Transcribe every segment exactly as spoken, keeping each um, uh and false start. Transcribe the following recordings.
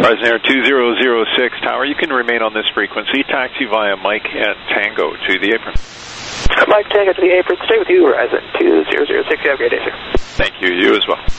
Horizon Air two zero zero six Tower, you can remain on this frequency. Taxi via Mike and Tango to the apron. Mike Tango to the apron. Stay with you, Horizon two zero zero six. You have a great day, sir. Thank you. You as well.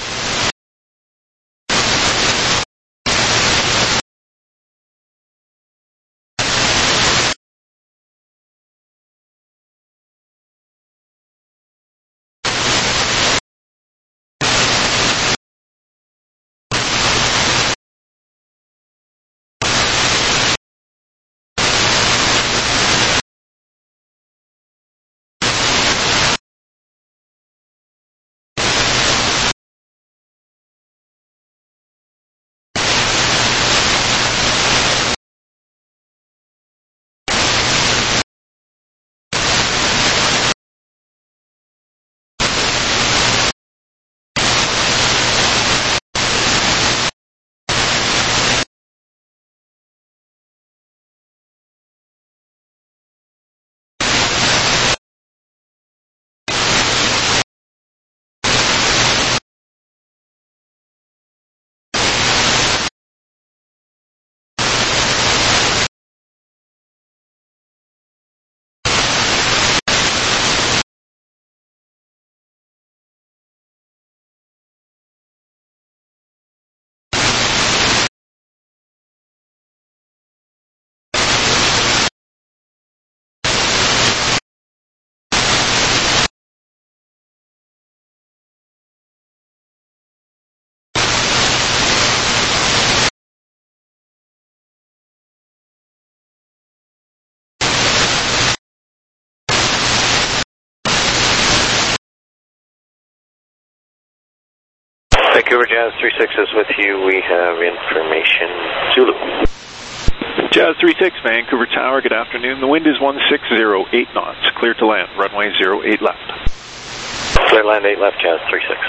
Vancouver Jazz three six is with you. We have information. Zulu. Jazz three six, Vancouver Tower, good afternoon. The wind is one six zero eight knots. Clear to land. Runway zero eight left. Clear land eight left, Jazz three six.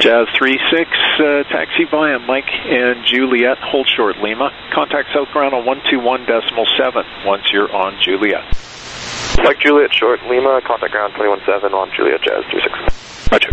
Jazz three six, uh, taxi via Mike and Juliet, hold short Lima. Contact south ground on one two one decimal seven once you're on Juliet. Mike Juliet, short Lima, contact ground twenty-one seven on Juliet, Jazz three six. Roger.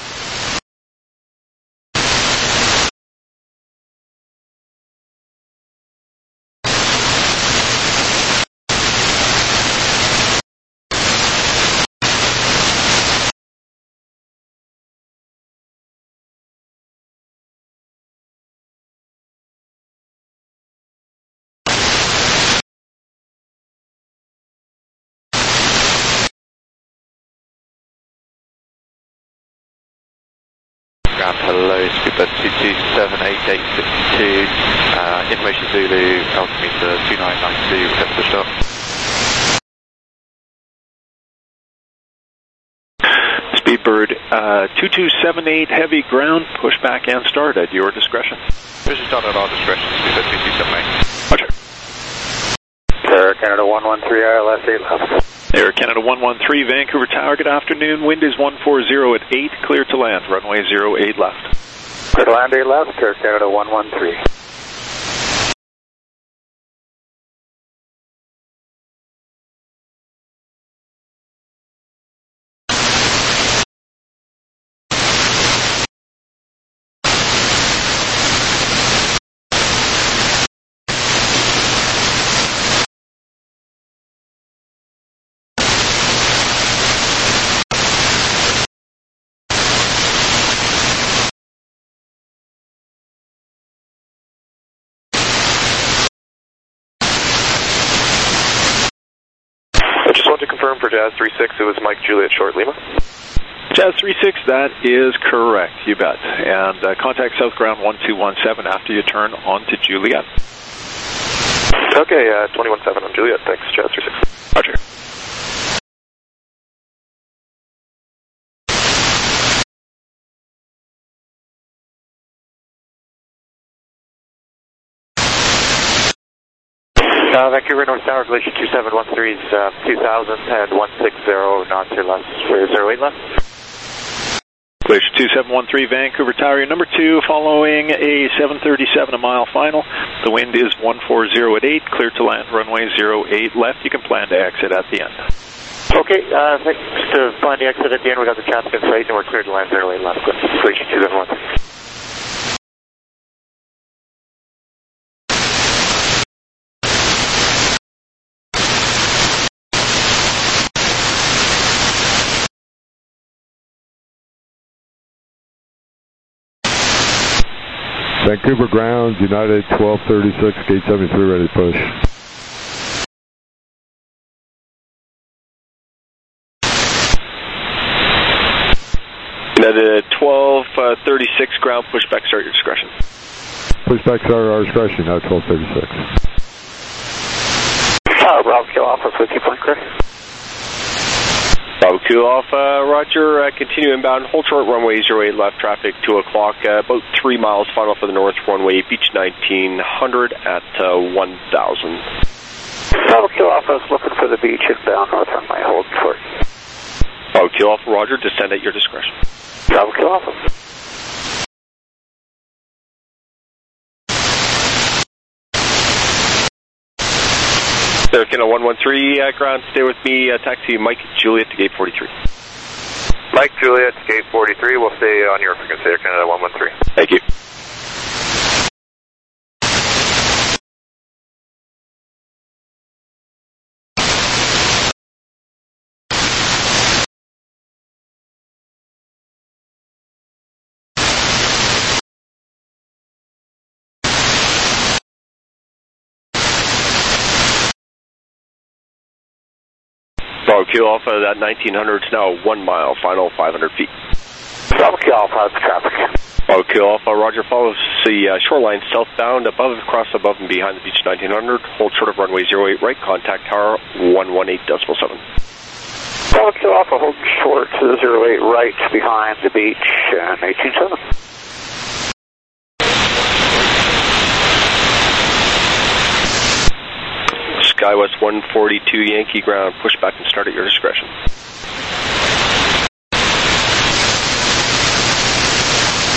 Hello, Scuba two two seven eight eight six two, uh, information Zulu, altimeter two nine nine two, return to the stop. Speedbird uh, two two seven eight, heavy ground, push back and start at your discretion. Push and start at our discretion, Scuba two two seven eight. Roger. Air Canada one one three, I L S eight left. Air Canada one one three, Vancouver Tower, good afternoon. Wind is one four zero at eight, clear to land, runway zero eight left. Clear to land eight left, Air Canada one one three. To confirm for Jazz three six, it was Mike Juliet, short Lima. Jazz three six, that is correct, you bet. And uh, contact south ground one two one seven after you turn onto Juliet. Okay, uh, twenty-one seven on Juliet, thanks, Jazz three six. Roger. Uh, Vancouver North Tower, Glacier two seven one three is uh, two thousand and one sixty, knots or less for zero eight left. Glacier two seven one three, Vancouver Tower, your number two, following a seven thirty-seven a mile final. The wind is one four zero at eight, clear to land, runway zero eight left. You can plan to exit at the end. Okay, uh, thanks to plan the exit at the end. We got the chance in sight and we're clear to land zero eight left. Glacier two seven one three. Vancouver ground, United twelve thirty-six, gate seventy-three, ready to push. United twelve thirty-six, ground, pushback, start your discretion. Pushback, start our discretion, now twelve thirty-six. Uh, Rob Kill Alpha, fifty point clear. Bravo Q Alpha, roger, uh, continue inbound, hold short runway zero eight left, traffic two o'clock, uh, about three miles final for the north runway, beach nineteen hundred at uh, one thousand. Bravo Q Alpha is looking for the beach inbound north runway, hold short. Bravo Q Alpha, roger, descend at your discretion. Bravo Q Alpha. Air Canada one one three, uh, ground, stay with me, uh, taxi Mike Juliet to gate forty-three. Mike Juliet, gate forty-three, we'll stay on your frequency, Air Canada one one three. Thank you. Bravo Q Alpha, that nineteen hundred is now one mile, final five hundred feet. Bravo Q Alpha, how's the traffic? Bravo Q Alpha, roger, follows the uh, shoreline southbound, above, across, above, and behind the beach nineteen hundred, hold short of runway zero eight right, contact tower one one eight decimal seven. Bravo Q Alpha, hold short to the zero eight right, behind the beach, and eighteen seven. SkyWest one forty-two Yankee ground, push back and start at your discretion.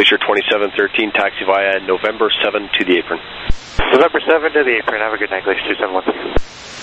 Glacier twenty-seven thirteen, taxi via November seven to the apron. November seven to the apron. Have a good night, Glacier two seven one three.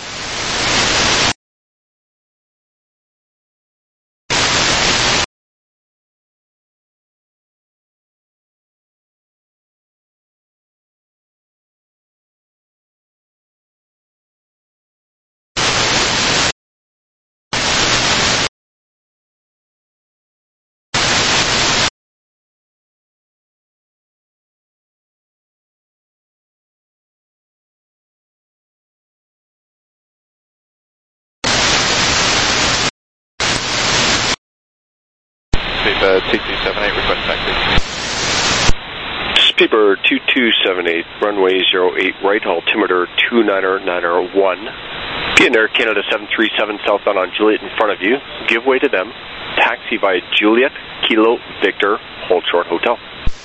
Speedbird two two seven eight, request taxi. Speedbird two two seven eight, runway zero eight right, altimeter two niner niner one. Get Air Canada seven three seven southbound on Juliet in front of you. Give way to them. Taxi via Juliet, Kilo, Victor, hold short hotel.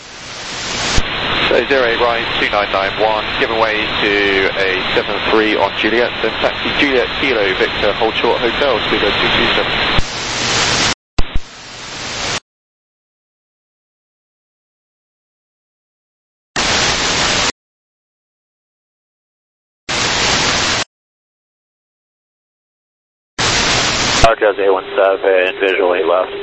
So zero eight right, two nine nine one, give away to a seven three on Juliet, then taxi Juliet, Kilo, Victor, hold short hotel, Speedbird two two seven. Jazz eight one seven, visual eight left.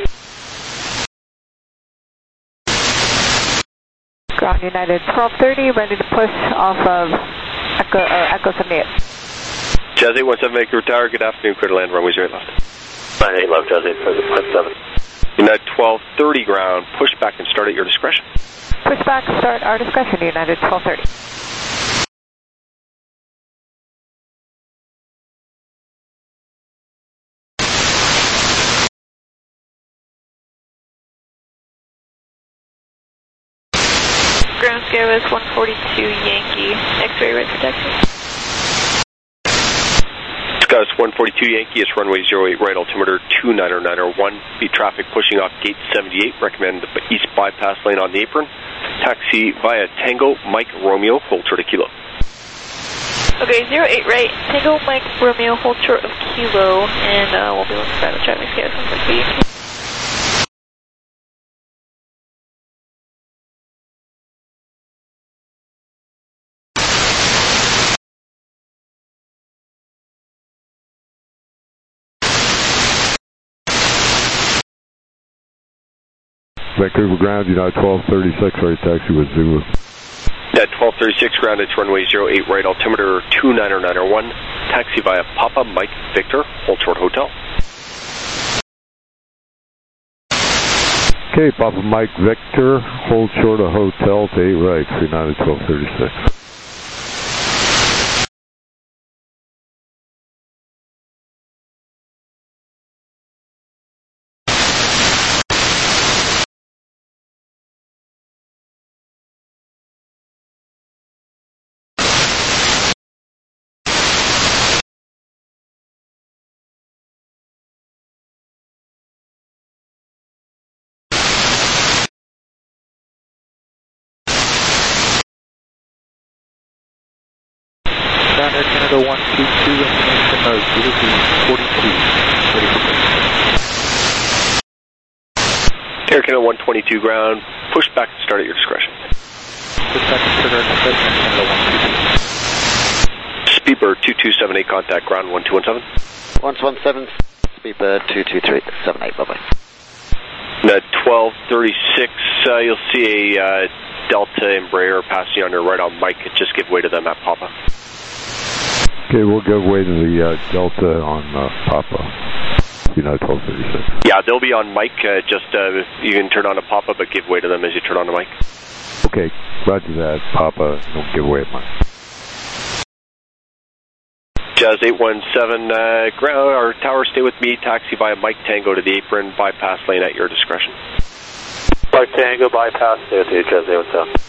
Ground United twelve thirty, ready to push off of Echo, uh, Echo seventy-eight. Jazz eight one seven, Vancouver Tower, good afternoon, clear to land, runway zero eight left. nine eight left, Jazz eight seven. United twelve thirty ground, push back and start at your discretion. Push back, start our discretion, United twelve thirty. Ground scale is one forty-two Yankee, X-ray right for taxi. Scott one forty-two Yankee, it's runway zero eight right, altimeter two niner niner one. Speed traffic pushing off gate seventy-eight, recommend the east bypass lane on the apron. Taxi via Tango, Mike, Romeo, hold short of Kilo. Okay, zero eight right, Tango, Mike, Romeo, hold short of Kilo, and uh, we'll be looking for the traffic scale one forty-two Yankee. Vancouver ground, United twelve thirty-six, right taxi with Zulu. At twelve thirty-six ground, it's runway zero eight right, altimeter two niner niner one. Taxi via Papa Mike Victor, hold short hotel. Okay, Papa Mike Victor, hold short of hotel to eight right for United twelve thirty-six. Ground Air Canada one two two, information mode, Zulu forty-two, ready for taxi. Air Canada one twenty-two ground, push back and start at your discretion. Push back and start at Air Canada one two two. Speedbird two two seven eight, contact ground one two one seven. one two one seven, Speedbird two two three seven eight, bye-bye. At twelve thirty-six, uh, you'll see a uh, Delta Embraer passing on your right on Mike. Just give way to them at Papa. Okay, we'll give way to the uh, Delta on uh, Papa, United twelve thirty-six. Yeah, they'll be on Mike. Uh, just uh, you can turn on to Papa, but give way to them as you turn on to Mike. Okay, roger that, Papa. Don't give way at Mike. Jazz eight one seven, uh, ground or tower, stay with me. Taxi via Mike Tango to the apron, bypass lane at your discretion. Mike Tango, bypass, stay with you, Jazz eight one seven.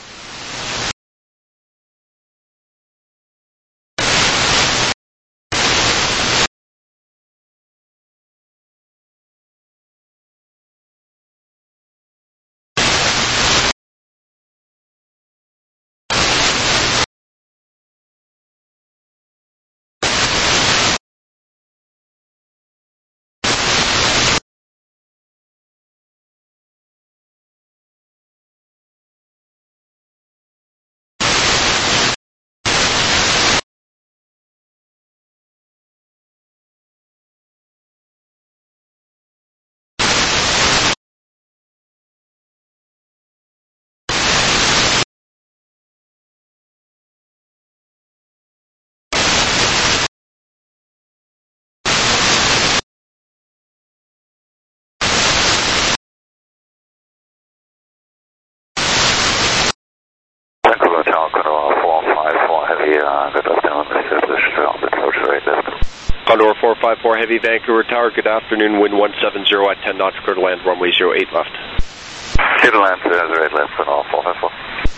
uh, good afternoon, Mister Alpha Tower right left. Condor four five four Heavy, Vancouver Tower, good afternoon, wind one seven zero at ten knots, clear to land, runway zero eight left. Clear to land, uh, right left, and all four five four.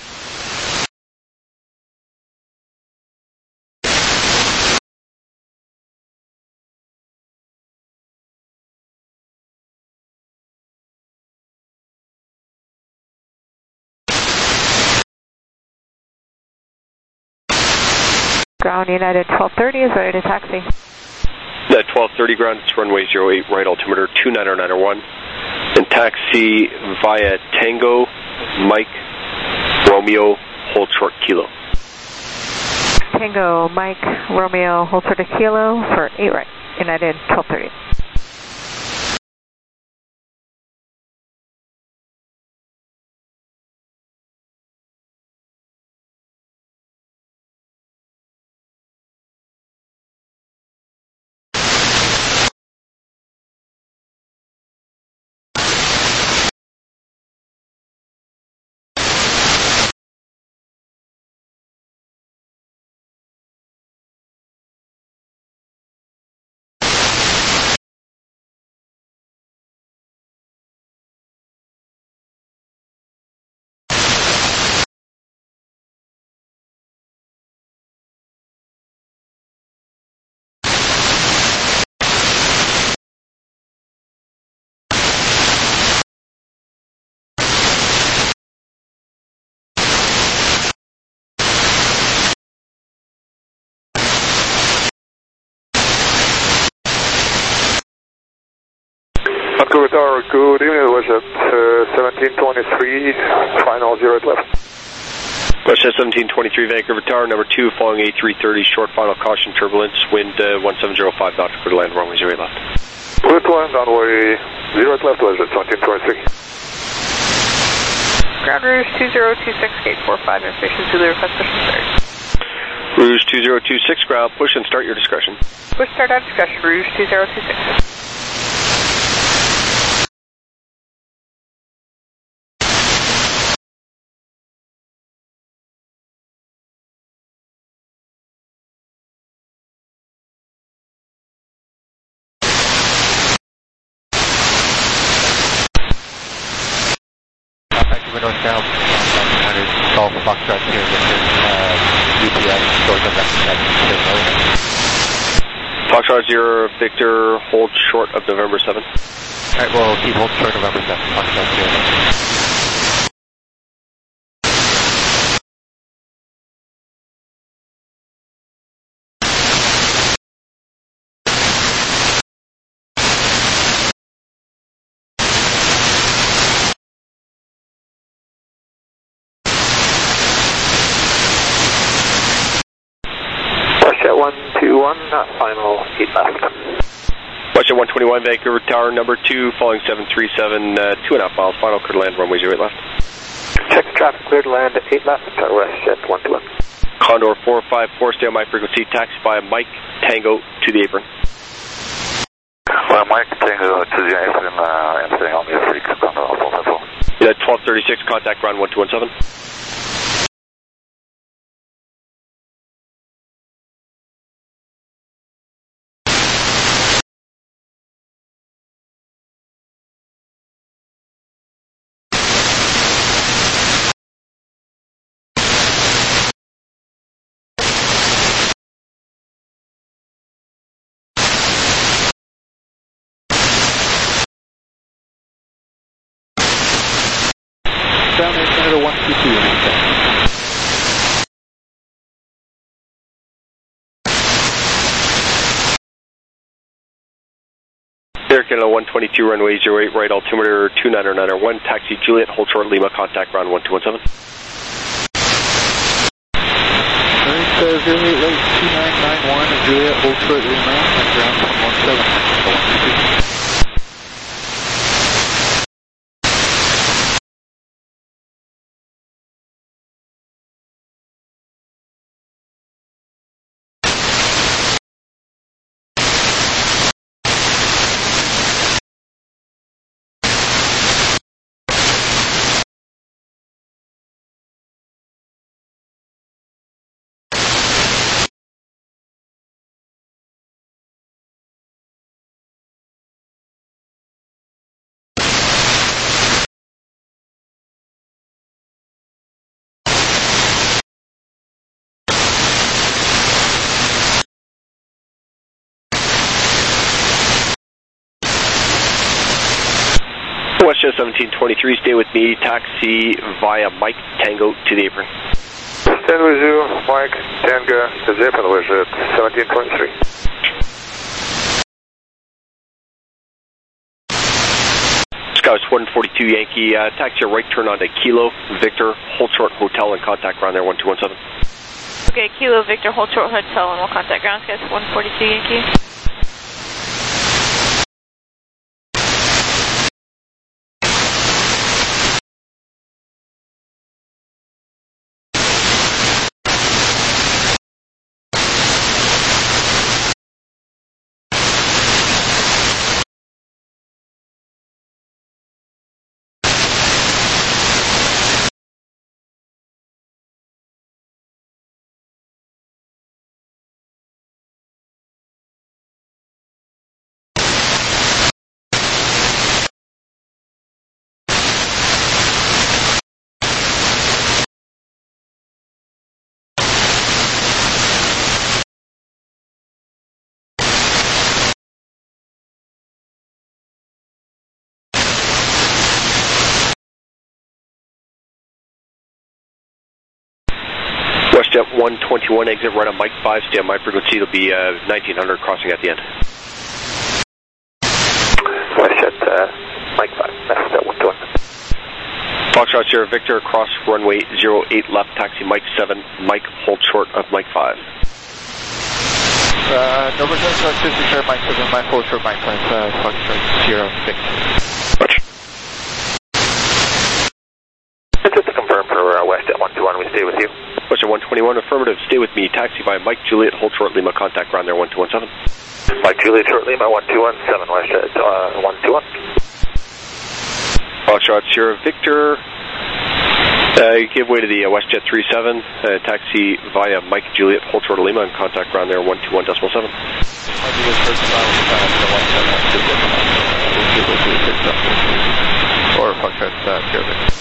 Ground United twelve thirty is ready to taxi. At twelve thirty ground, it's runway zero eight, right altimeter two niner niner one, and taxi via Tango, Mike, Romeo, hold short kilo. Tango, Mike, Romeo, hold short of kilo for eight right, United twelve thirty. Vancouver Tower, good evening, it was at uh, seventeen twenty-three, final zero eight left. Westjet seventeen twenty-three, Vancouver Tower, number two, following A three thirty, short final caution turbulence, wind uh, one seven zero five knots, clear to land, runway zero eight left. Clear to land, runway zero eight left, was at seventeen twenty-three. Ground Rouge two zero two six, gate four five, information to the request push and start. Rouge two zero two six, ground, push and start your discretion. Push start out discussion, Rouge two zero two six. North now, one hundred, Golf Foxtrot here, Victor, uh, U P S, Georgia, Foxtrot zero, Victor, hold short of November seventh. Alright, we'll keep hold short November seventh, Foxtrot zero. one two one, final eight left. Westjet one twenty-one, Vancouver Tower, number two, following seven three seven, uh, two and a half miles, final, clear to land, runway zero eight left. Check traffic, clear to land, eight left, Westjet one two one. Condor four five four, stay on my frequency, taxi via Mike, Tango, to the apron. Well, Mike, Tango, to the apron, uh, and staying on the freak, Condor four five four. Yeah, twelve thirty-six, contact ground one two one seven. Down there, Canada one two two. Air Canada one twenty-two, runway zero eight, right altimeter two niner niner one, taxi Juliet, hold short Lima, contact ground one two one seven. Alright, uh, zero eight right, two nine nine one, Juliet, hold short Lima, and ground one one seven, one two two. WestJet seventeen twenty-three, stay with me, taxi via Mike Tango to the apron. Stand with you, Mike Tango to the apron, WestJet seventeen twenty-three. Scout one forty-two Yankee, uh, taxi your right turn onto Kilo, Victor, hold short hotel and contact ground there one two one seven. Okay, Kilo, Victor, hold short hotel and we'll contact ground, Scout one forty-two Yankee. WestJet one twenty-one, exit right on Mike five, stay on my frequency, it'll be uh, nineteen hundred crossing at the end. WestJet uh, Mike five, that's one twenty-one. Foxtrot Sierra Victor, cross runway zero eight left, taxi Mike seven, Mike hold short of Mike five. Uh, Nova Foxtrot Sierra Mike seven, Mike hold short Mike five, uh, Foxtrot Sierra Victor. Roger. Just to confirm for uh, WestJet one twenty-one, we stay with you. WestJet one twenty-one, affirmative, stay with me, taxi by Mike Juliet, hold short Lima, contact ground there one two one seven. Mike Juliet, short Lima, one two one seven, WestJet uh, one two one. Foxtrot Sierra Victor, uh, give way to the uh, WestJet three seven, uh, taxi via Mike Juliet, hold short Lima, and contact ground there one two one decimal seven. Or Foxtrot uh, Sierra Victor.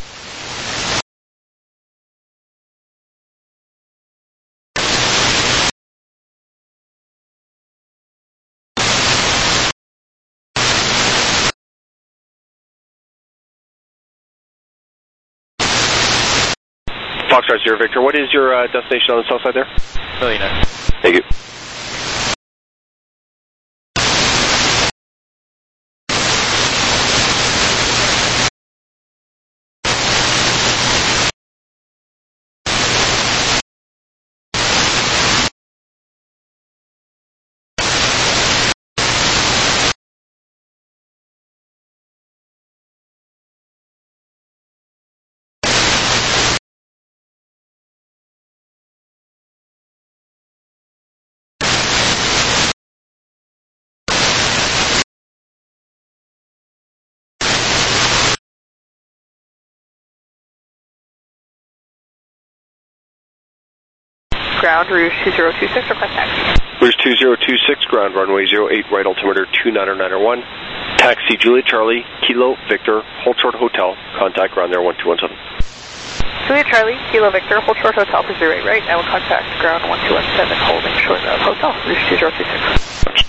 Foxtrot Sierra Victor, what is your uh, destination on the south side there? Millionaire. Thank you. Ground, Rouge two zero two six, request taxi. Rouge two zero two six, ground runway zero eight, right altimeter two nine nine one. Taxi Juliet Charlie, Kilo Victor, hold short hotel, contact ground there one two one seven. Juliet Charlie, Kilo Victor, hold short hotel for zero eight right, I will contact ground one two one seven, holding short of hotel, Rouge two zero two six.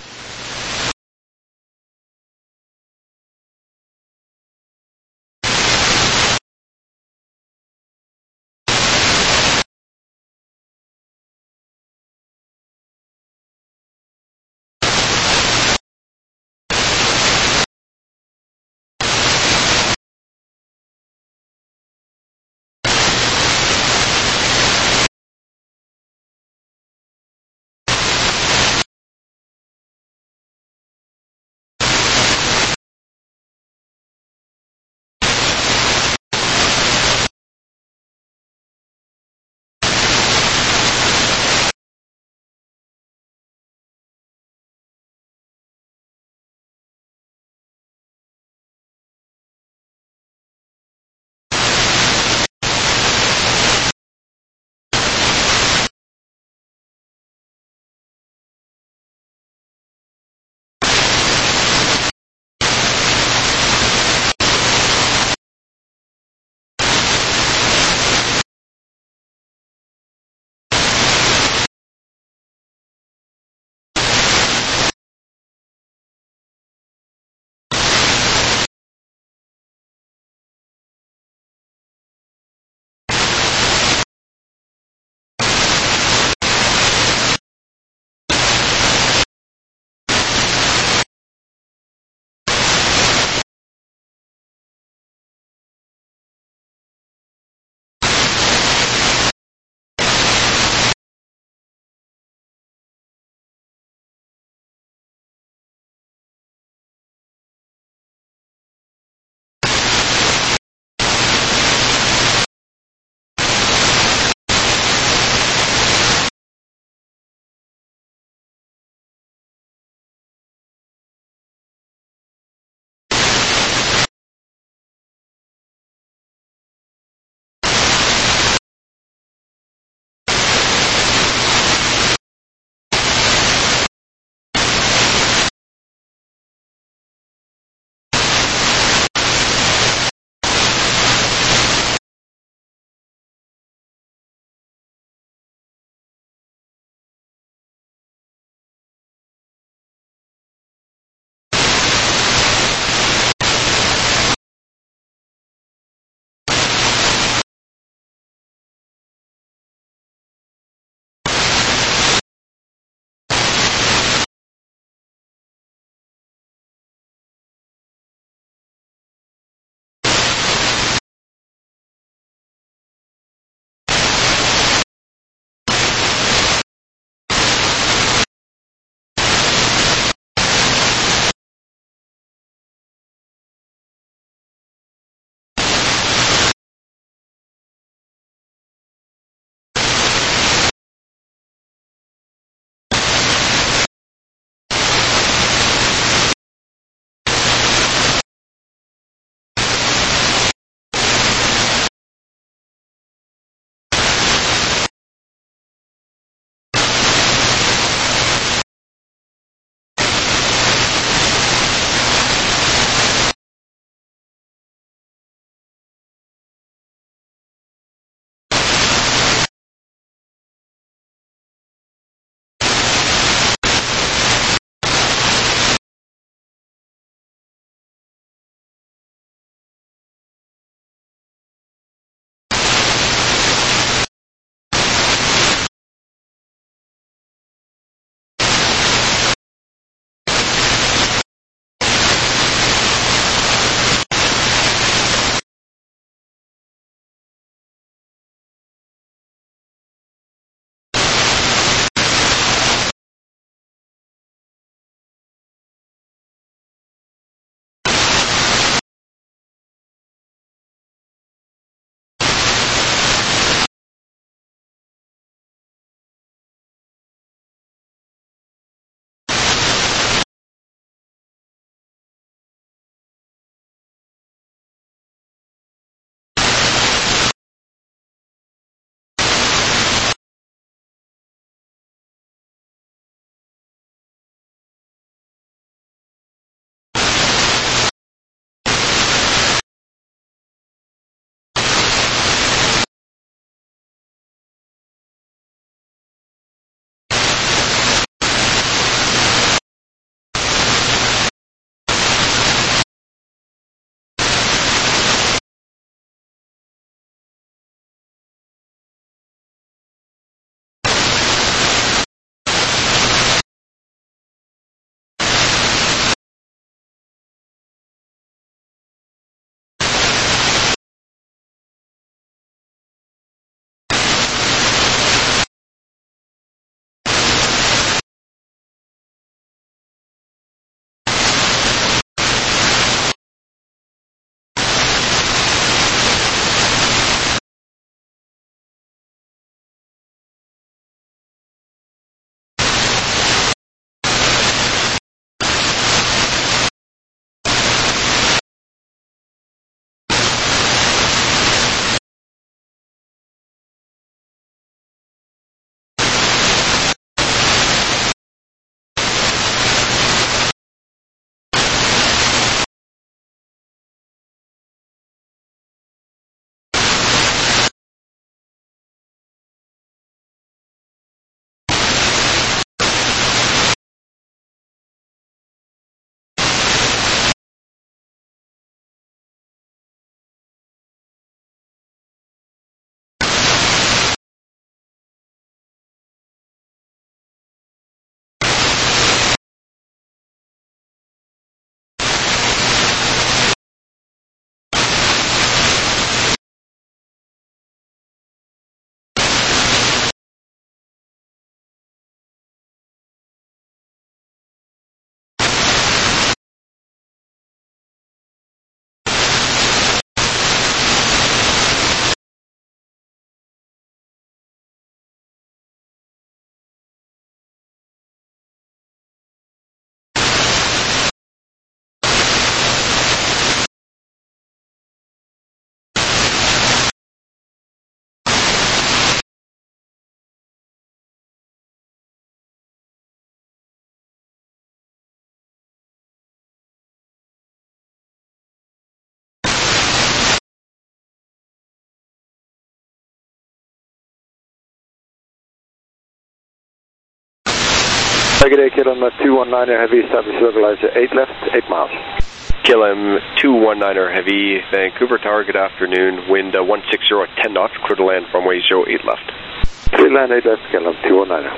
good day, K L M two one niner Heavy, establish localizer eight left, eight miles. K L M two one niner Heavy, Vancouver Tower, good afternoon. Wind uh, one sixty at ten knots, clear to land, runway zero eight left. Clear land eight left, K L M two one niner.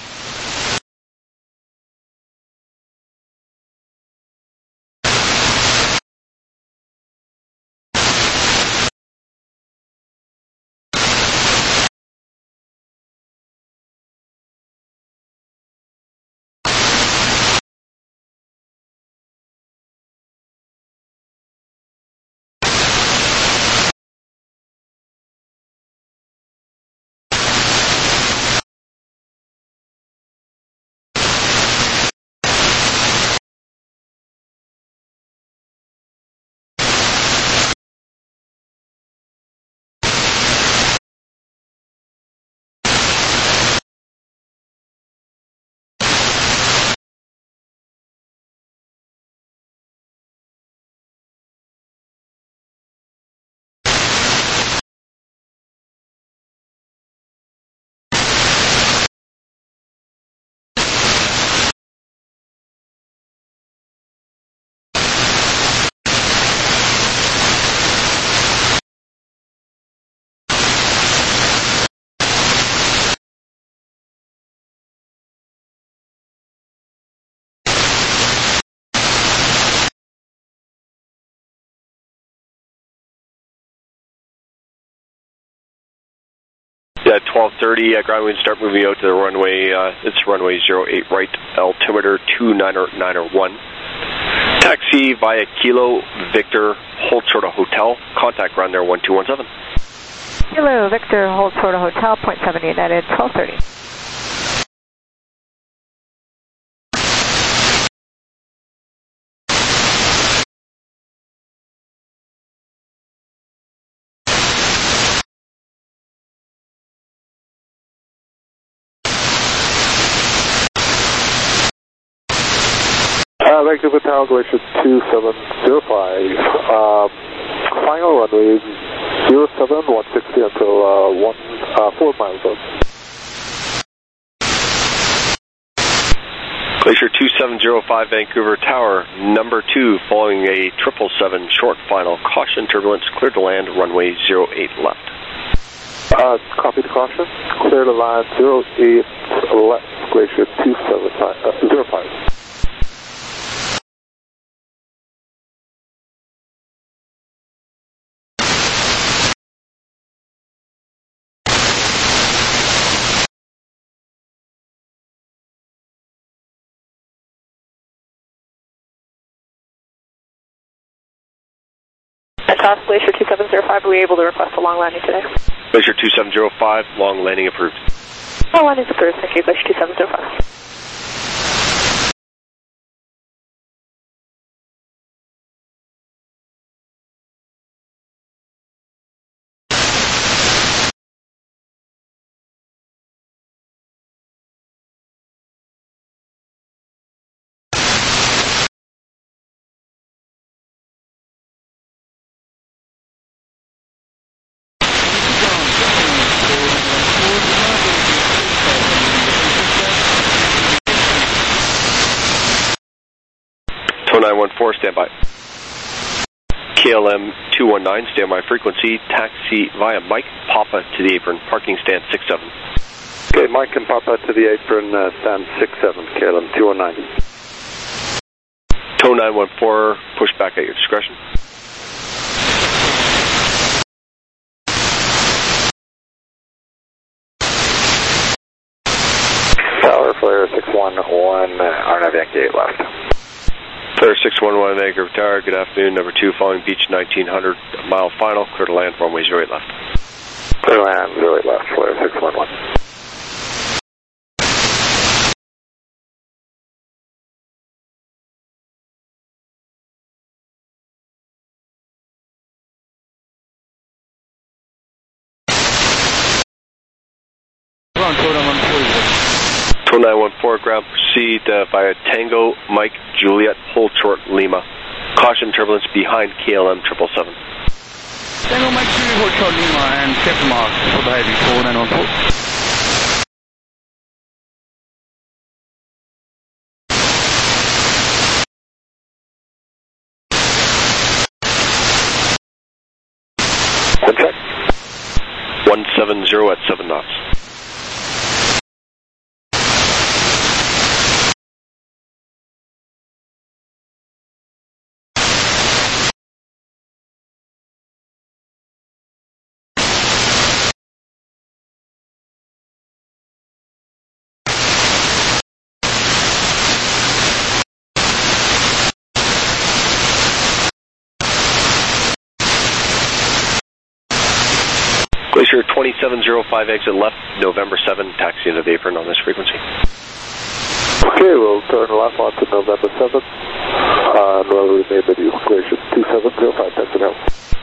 Yeah, twelve thirty, uh, ground wind start moving out to the runway, uh, it's runway zero eight right, altimeter two niner niner one. Taxi via Kilo Victor, hold short of hotel, contact ground there one two one seven. Kilo Victor, hold short of hotel, point seven United, twelve thirty. Uh, Vancouver Tower, Glacier two seven zero five. Um, final runway zero seven one sixty until uh, one, uh, four miles out. Glacier two seven zero five, Vancouver Tower, number two, following a triple seven short final. Caution turbulence, clear to land, runway zero eight left. Uh, copy the caution. Clear to land zero eight left, Glacier two seven zero five. Toss Glacier two seven zero five, are we able to request a long landing today? Glacier two seven zero five, long landing approved. Long landing approved, thank you, Glacier two seven zero five. nine one four, standby. K L M two one nine, standby frequency, taxi via Mike Papa to the apron, parking stand six seven. Okay, Mike and Papa to the apron, uh, stand six seven, K L M two one nine. Tow nine one four, push back at your discretion. Tower, flare six one one, uh, R N A V Yankee eight left. Flare six one one, Vancouver Tower, good afternoon, number two, following beach nineteen hundred, mile final, clear to land, runway zero eight left. Clear to land, zero eight left, flare six one one. Tow nine one four, ground proceed uh, via Tango, Mike, Juliet, hold short, Lima. Caution turbulence behind K L M triple seven. Tango, Mike, Juliet, hold short, Lima, and check mark for the heavy four nine one four. Wind check. one seven zero at seven knots. Glacier twenty-seven oh five, exit left, November seventh, taxi into the apron on this frequency. Okay, we'll turn left onto November seventh. Uh, northerly main video, Glacier two seven oh five, taxi now.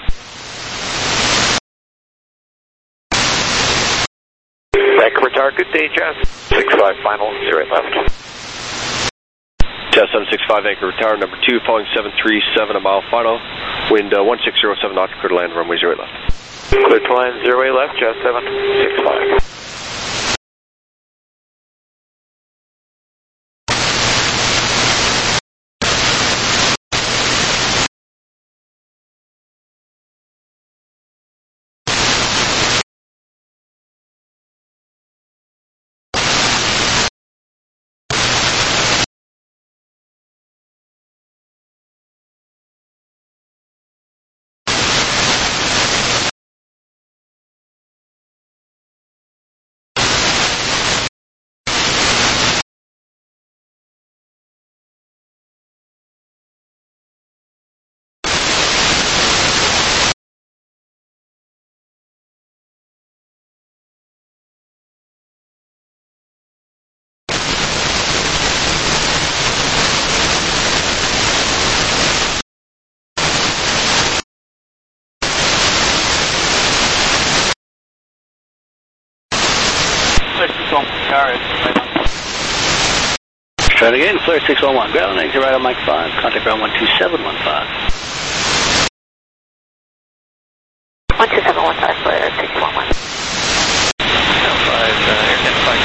Vancouver Tower, good day, Jazz. six five final, zero eight left. Jazz seven six five, Vancouver Tower, number two, following seven three seven, a mile final. Wind uh, one six zero seven knots, clear to land, runway zero eight left. Clear to land, zero eight left, Jazz seven six five. Try it again, Flare six one one, ground exit right on Mike five, contact ground one two seven one five. one two seven one five, Flare six one one. five, uh, air ten five.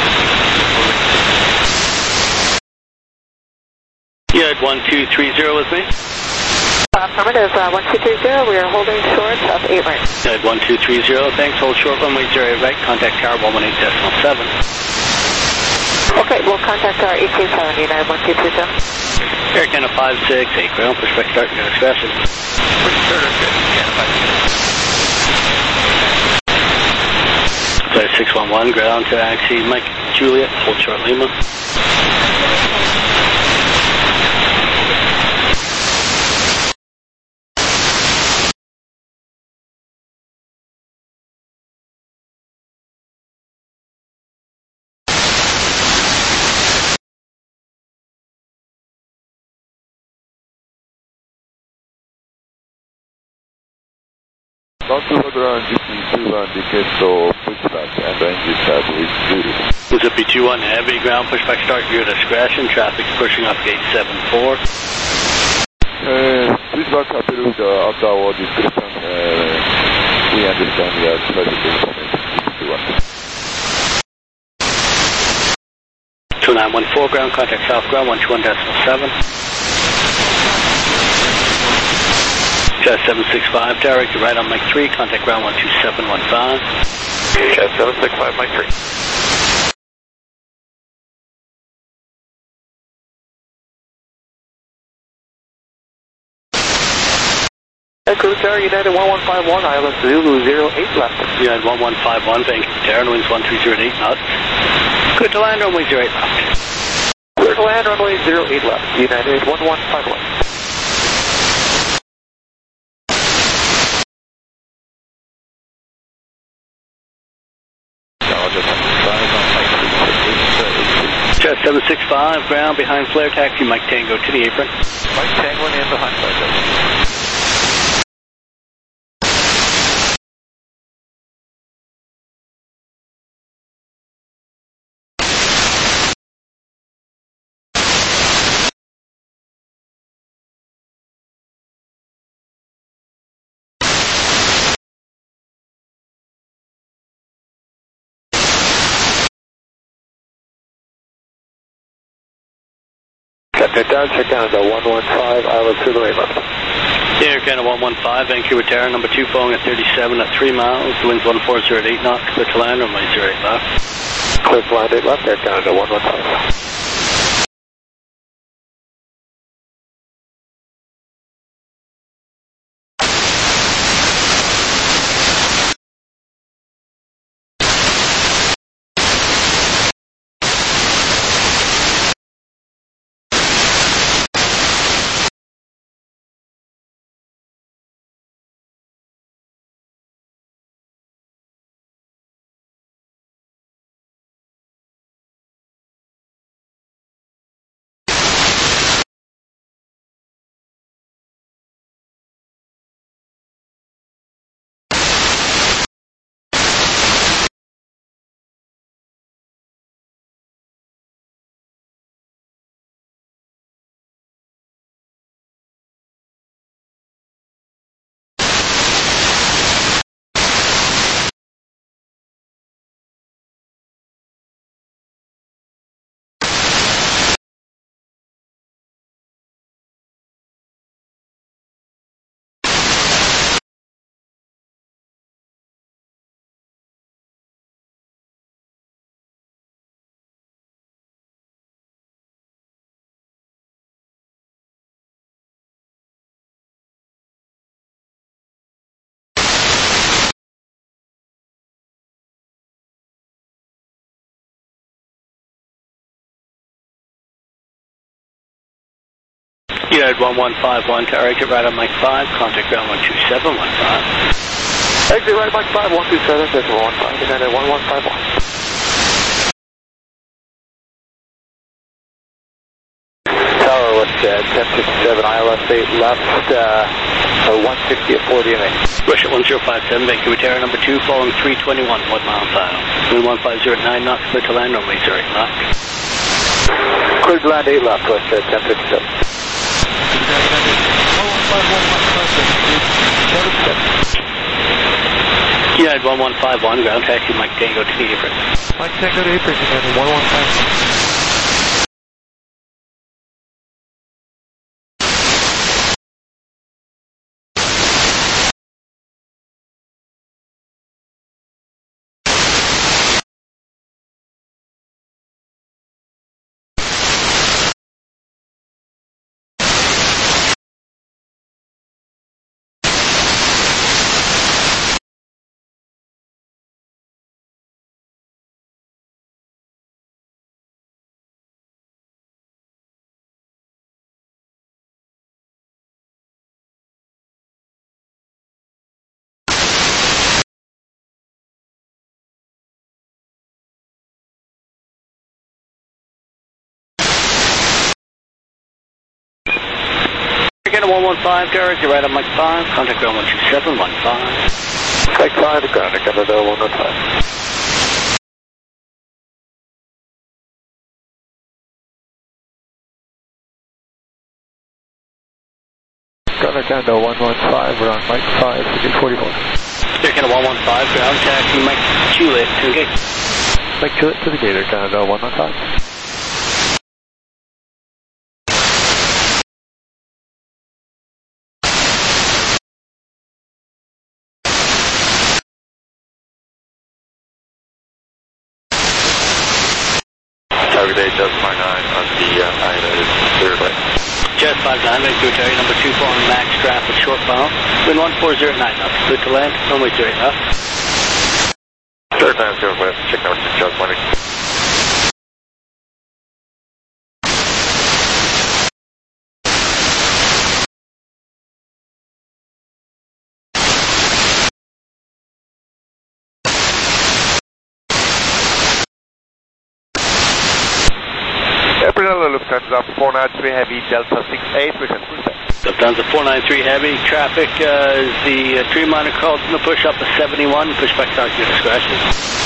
You had one two three zero with me? Uh, affirmative, uh, one two three zero, we are holding short of eight right. You had one two three zero, thanks, hold short runway zero eight right, contact tower one one eight decimal seven. Okay, we'll contact our eighteen seventy, United one two two seven. Air Canada five six, eight ground, push back start, your discretion. Flare six one one, ground taxi, Mike Juliet, hold short Lima. Vancouver ground G P two one Dickesto pushback and engine start with zero. Zippy two one heavy ground pushback start your discretion. Traffic's pushing up gate seven four. Uh, pushback approved uh, after our description. Uh, we understand your strategy information. G P two one. two nine one four ground contact south ground one two one decimal seven. Jazz seven six five, direct to right on Mike three, contact ground one two seven one five. Jazz seven six five, Mike three. Vancouver Tower, United one one five one, Island Zulu zero eight left. United one one five one, Vancouver Tower, winds one three zero eight knots. Clear to land, runway zero eight left. Clear to land, runway zero eight left. United one one five one. Jazz seven six five, ground behind flare taxi, Mike Tango to the apron. Mike Tango in behind flare taxi. Captain Down, check down to one one five, Island Zulu eight left. Air Canada one one five, Vancouver Terra, number two, following at thirty-seven at three miles. The wind's one four zero at eight knots, clear to land, runway zero eight left. Clear to land eight left, Air Canada one one five. United one one five one to exit right on Mike five, contact ground one two seven one five. Exit right Mike five, one two seven, decimal one five, United one one five one. Tower, what's that? ten fifty-seven, I L S eight left, uh, one sixty at forty M A. Russia one zero five seven, Vancouver Terra, number two, following three twenty-one, one mile final. Wind one five zero at nine knots, clear to land, runway zero eight left. Clear to land eight left, west at ten fifty-seven. United one one five one, ground taxi Mike Tango to the apron. Mike Tango to apron, United one one five one. one one five, Derek, you're right on Mike five, contact ground one two seven one five. Mike five, ground, Canada one one five. Canada one one five, we're on Mike five, eight forty-four. Air Canada one one five, ground taxi Mike Juliet to the gate. Mike Juliet to the gate, Air Canada one one five. Target eight, Just five nine on the uh, United clear right. Just five nine, Vancouver Terra, number two, following max traffic, short bound. Wind one four zero at nine knots, clear to land, runway zero eight left. Third time, zero west, check number six, Just money. Lufthansa four nine three Heavy, Delta six eight, return full set. Lufthansa four nine three Heavy, traffic uh, is the uh, Tremont called to push up to seventy-one, push back down to your discretion.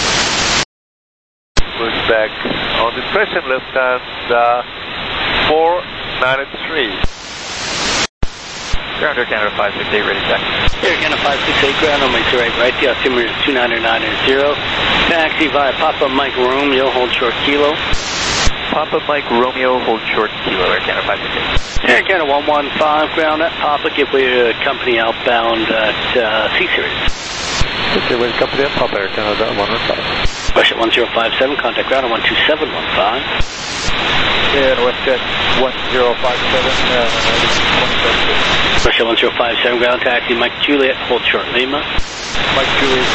Push back on discretion, Lufthansa four nine three. Ground Air Canada five six eight, ready check. Air Canada five six eight, ground on my zero eight right, the altimeter is two nine nine zero. Taxi via Papa Mike Romeo, hold short kilo. Papa Mike Romeo, hold short Kilo, Air Canada five six eight. Air Canada one one five, ground at Papa, give way to company outbound at uh, C-Series. Give way to company at Papa, Air Canada one one five. Westjet one zero five seven, contact ground at one two seven one five. Yeah, Westjet one zero five seven, uh, twenty-seven. Westjet one zero five seven, ground taxi, Mike Juliet, hold short Lima. Mike Juliet.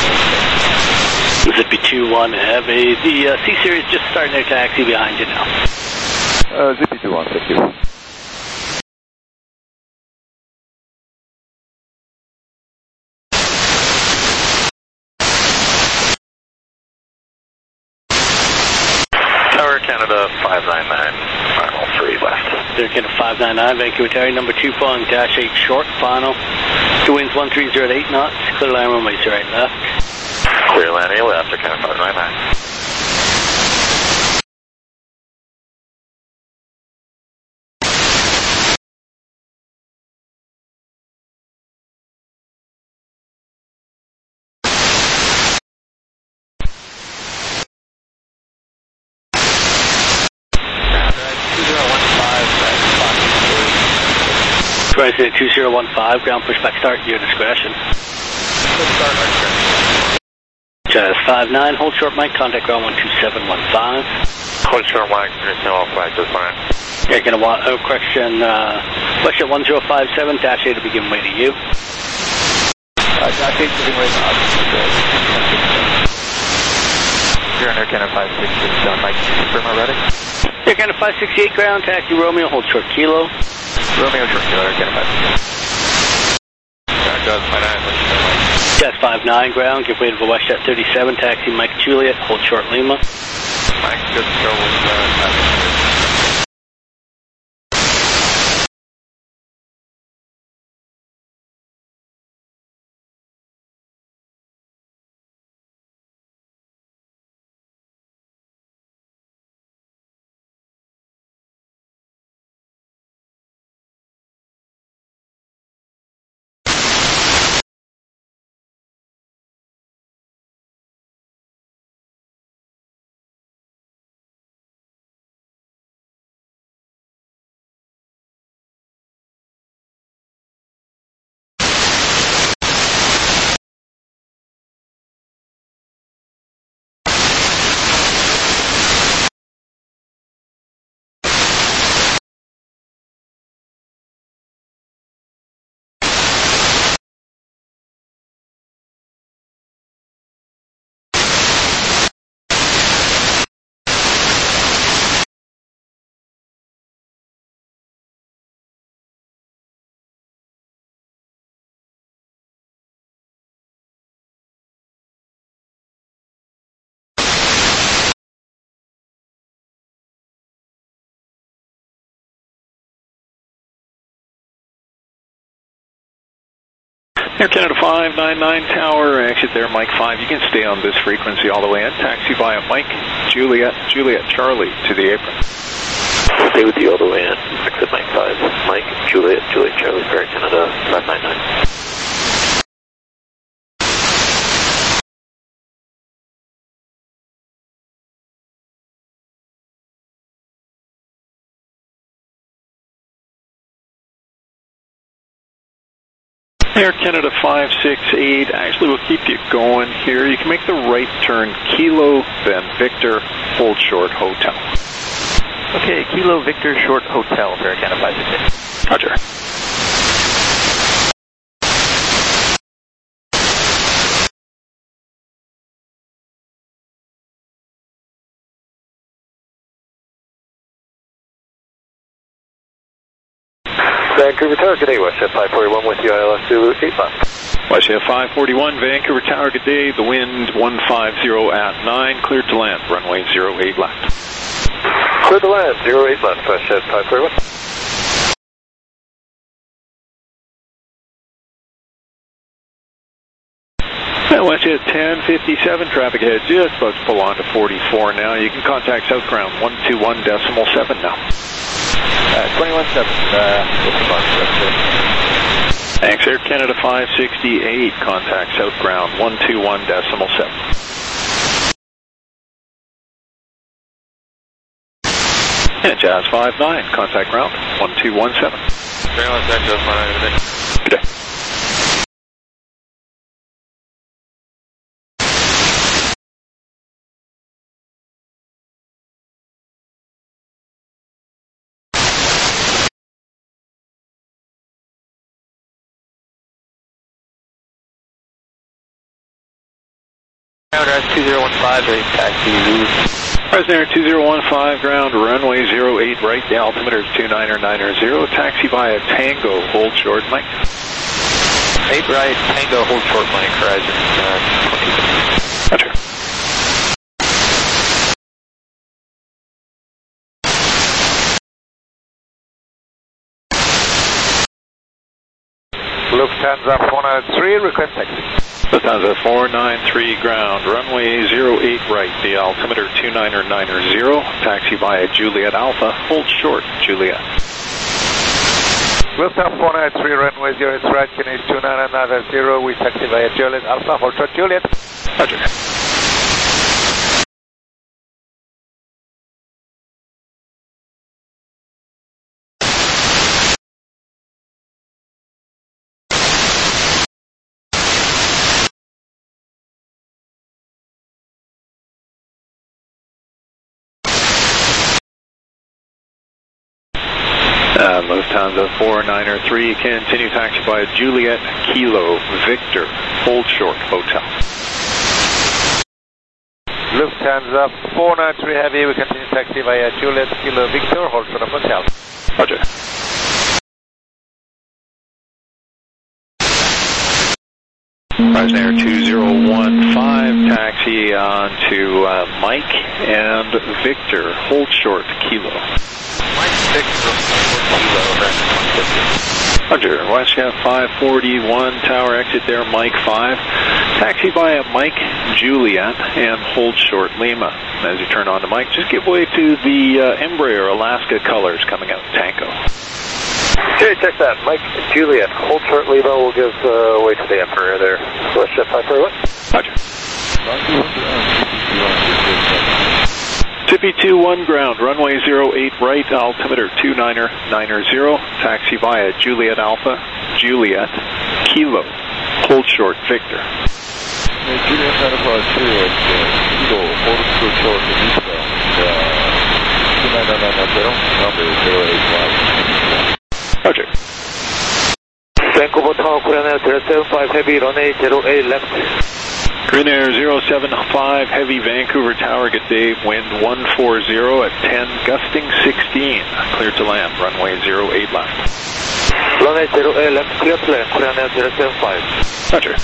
Zippy two one heavy. The uh, C-Series just starting their taxi behind you now. Uh, Zippy two one, thank you. Tower Canada five nine nine, final three left. Air Canada five nine nine, Vancouver Tower, number two following dash eight short, final. The wind's one three zero at eight knots, clear line runway zero eight left. Clear land A left, Air Canada five nine nine. President two zero one five, ground pushback start, your discretion. Jazz five nine, hold short mic, contact ground one two seven one five. Hold short mic, three zero five, just fine. You're going to want, oh, correction, uh, Westjet one zero five seven, dash eight to begin way to you. Uh, dash eight to begin way to us. You're on Air Canada five six six, uh, Mike, confirm already? Air Canada five sixty-eight, ground, taxi Romeo, hold short Kilo. Romeo short Kilo, Air Canada five six eight. Jazz five nine, ground, give way to the Westjet thirty-seven, taxi Mike Juliet, hold short Lima. Mike, good to go with uh, Air Canada five nine nine Tower, exit there, Mike five. You can stay on this frequency all the way in. Taxi via Mike, Juliet, Juliet, Charlie to the apron. Stay with you all the way in. Exit Mike five. Mike, Juliet, Juliet, Charlie, Air Canada five nine nine. Air Canada five six eight, actually we'll keep you going here. You can make the right turn, Kilo, then Victor, hold short, hotel. Okay, Kilo, Victor, short, hotel for Air Canada five six eight. Roger. Vancouver Tower, good day, Westjet five forty-one with you, I L S Zulu eight left. Westjet five forty-one, Vancouver Tower, good day, the wind one five zero at nine, cleared to land, runway zero eight left. Cleared to land, zero eight left, Westjet five forty-one. Westjet ten fifty-seven, traffic ahead just about to pull on to forty-four now. You can contact South Ground one two one decimal seven now. Uh, twenty-one seven, uh, Thanks, Air Canada five sixty-eight, contact South Ground one two one decimal seven. And Jazz five nine, contact ground, one two one seven. Good day. two zero one five, ready taxi, Zulu. Fresno two zero one five, ground, runway zero eight right, the altimeter is two nine nine zero, taxi via Tango, hold short, Mike. eight right, Tango, hold short, Mike, horizon uh, twenty. Roger. Lufthansa four nine three, request taxi. Lufthansa four nine three, ground, runway zero eight right, the altimeter two nine nine zero, taxi via Juliet Alpha, hold short, Juliet. Lufthansa four nine three, runway zero eight right, Guinness two nine nine zero, we taxi via Juliet Alpha, hold short, Juliet. Roger. Uh, Lufthansa four nine three, continue taxi by Juliet Kilo Victor, hold short, hotel. Lufthansa four nine three heavy, we continue taxi via Juliet Kilo Victor, hold short of hotel. Roger. Fresno two zero one five, taxi on to uh, Mike and Victor, hold short, Kilo. Mike six, Kilo, Roger, Westjet five forty-one, tower exit there, Mike five. Taxi via Mike, Juliet, and hold short, Lima. As you turn on to Mike, just give way to the uh, Embraer Alaska colors coming out, Tango. Okay, check that. Mike, Juliet, hold short, Lima, we'll give uh, way to the Emperor there. Westjet five forty-one. Roger. Tippy two one, ground, runway zero eight right, altimeter two nine nine zero, taxi via Juliet Alpha, Juliet, Kilo, hold short, Victor. Juliet Alpha, Juliet, Kilo, hold short, Victor, two nine nine zero, number zero eight right. Roger. Vancouver Tower, Korean Air zero seven five, heavy, runway zero eight left. Green Air zero seven five, heavy, Vancouver Tower, good day, wind one forty at ten, gusting sixteen, clear to land, runway zero eight left. Runway zero eight left, clear to land, Korean Air zero seven five. Roger.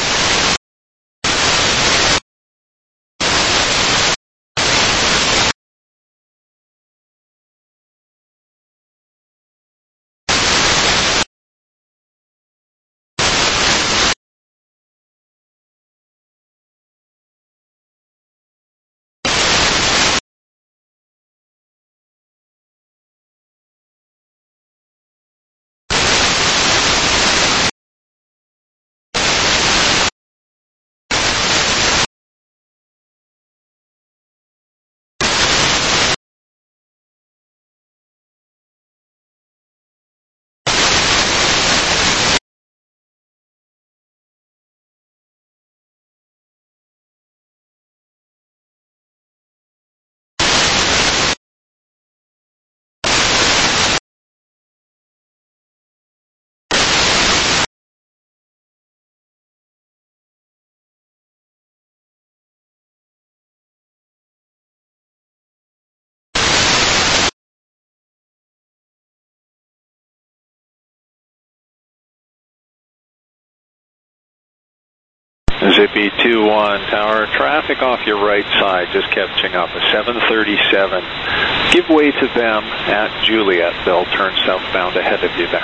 Zippy two one, tower, traffic off your right side, just catching up, a seven thirty-seven. Give way to them at Juliet, they'll turn southbound ahead of you there.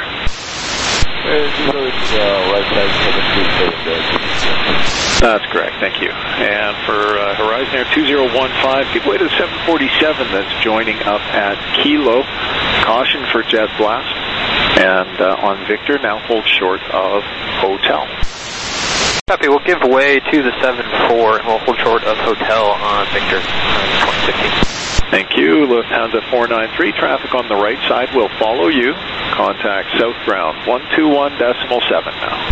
That's correct, thank you. And for uh, Horizon Air two zero one five, give way to the seven forty-seven that's joining up at Kilo. Caution for jet blast. And uh, on Victor, now hold short of hotel. Copy, we'll give way to the seven four and we'll hold short of hotel on Victor, twenty fifteen. Thank you. Lufthansa four nine three, traffic on the right side will follow you. Contact south ground one two one decimal seven now.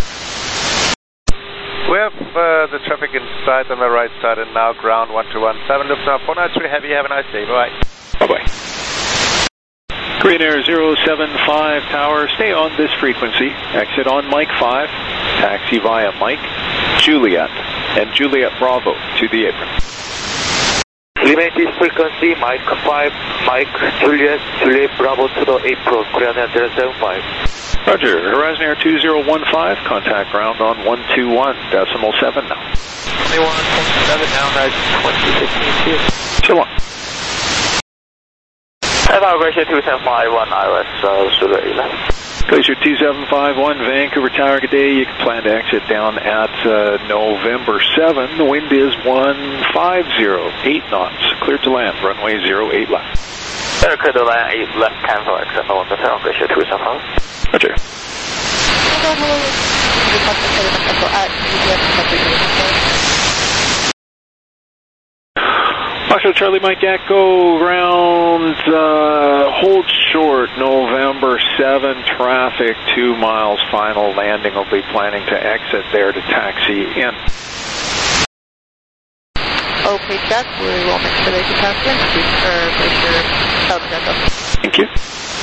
We have uh, the traffic inside on the right side and now ground one two one seven. Lufthansa four nine three Heavy, have a nice day. Bye-bye. Bye-bye. Korean Air zero seven five Tower, stay on this frequency. Exit on Mike five. Taxi via Mike, Juliet, and Juliet Bravo to the apron. Limit this frequency, Mike five, Mike, Juliet, Juliet Bravo to the apron, Korean Air zero seven five. Roger, Horizon Air two zero one five, contact ground on one two one decimal seven now. twenty-one point seven now, Horizon twenty sixteen two. So long. Have our Glacier two seven five one I L S, uh, Sugar eleven. Glacier two seven five one, Vancouver Tower, good day. You can plan to exit down at uh, November seventh. The wind is one five zero, eight knots. Clear to land, runway zero eight left. Better clear to land, eight left, cancel exit, November seventh, Glacier two seven five. Roger. Foxtrot Charlie Mike Echo, round, uh, hold short, November seventh, traffic, two miles, final landing. Will be planning to exit there to taxi in. Okay, check. We will make sure they can pass in. Or make sure. Thank you.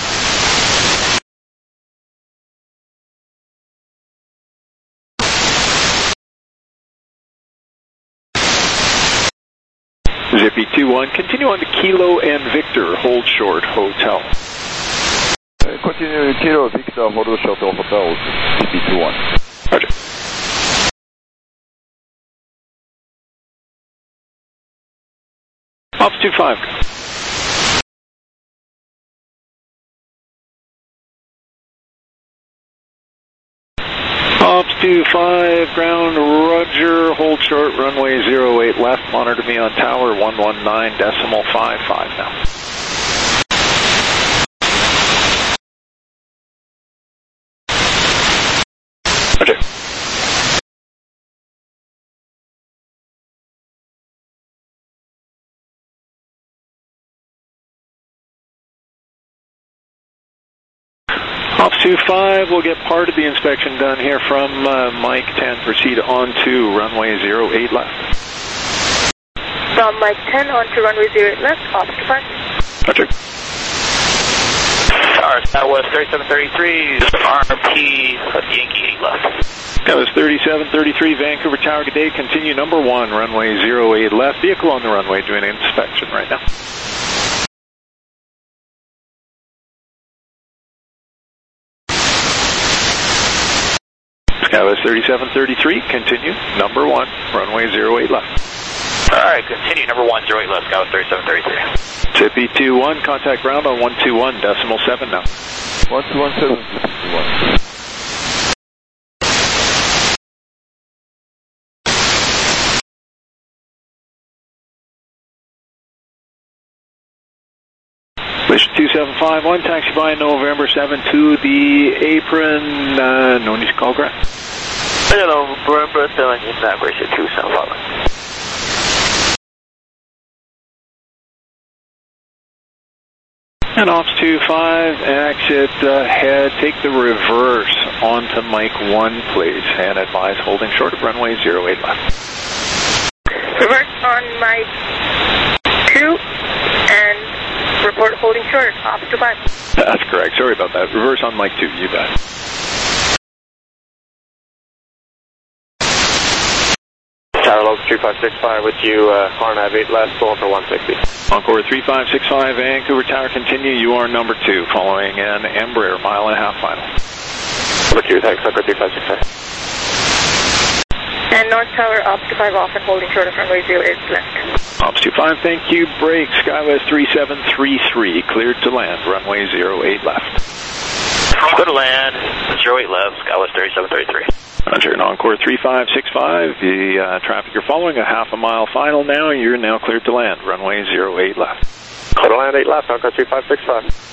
Zippy two one, continue on to Kilo and Victor, hold short, hotel. Uh, continue Kilo, Victor, hold short, hotel, Zippy two one. Roger. Ops two five. Ops two five, ground, roger, hold short, runway zero eight left, monitor me on tower one one nine decimal five five now. Roger. Ops two five, we'll get part of the inspection done here from uh, Mike ten. Proceed on to runway zero eight left. From Mike ten on to runway zero eight left, Ops two five. Roger. Alright, that was thirty-seven thirty-three, R P, Yankee eight left. That was thirty-seven thirty-three, Vancouver Tower, good day. Continue number one, runway zero eight left. Vehicle on the runway doing an inspection right now. That was thirty-seven thirty-three, continue, number one, runway zero eight left. Alright, continue, number one, zero eight left, that was thirty-seven thirty-three. Zippy two one, contact ground on one two one decimal seven now. one two one seven, Zippy two one. Glacier two seven five one, taxi by November seventh to the apron, uh, no need to call ground. Hello, November seventh, is that Glacier two seven five one. And Ops two five, exit ahead, take the reverse onto Mike one, please, and advise holding short of runway zero eight left. Reverse on Mike two, and report holding short, Ops two five. That's correct, sorry about that. Reverse on Mike two, you bet. Tower Log three five six five with you, uh, R nav eight left, full for one sixty. Encore three five six five, Vancouver Tower, continue. You are number two, following an Embraer, mile and a half final. Number two, thanks, Encore three five six five. And North Tower, Ops two five off and holding short of runway zero eight left. Ops two five, thank you. Break, Skywest three seven three three, cleared to land, runway zero eight left. Clear to land, zero eight left, Skywest thirty-seven thirty-three. Roger, and Encore three five six five, the uh, traffic you're following, a half a mile final now, you're now cleared to land, runway zero eight left. Clear to land eight left, Encore three five six five.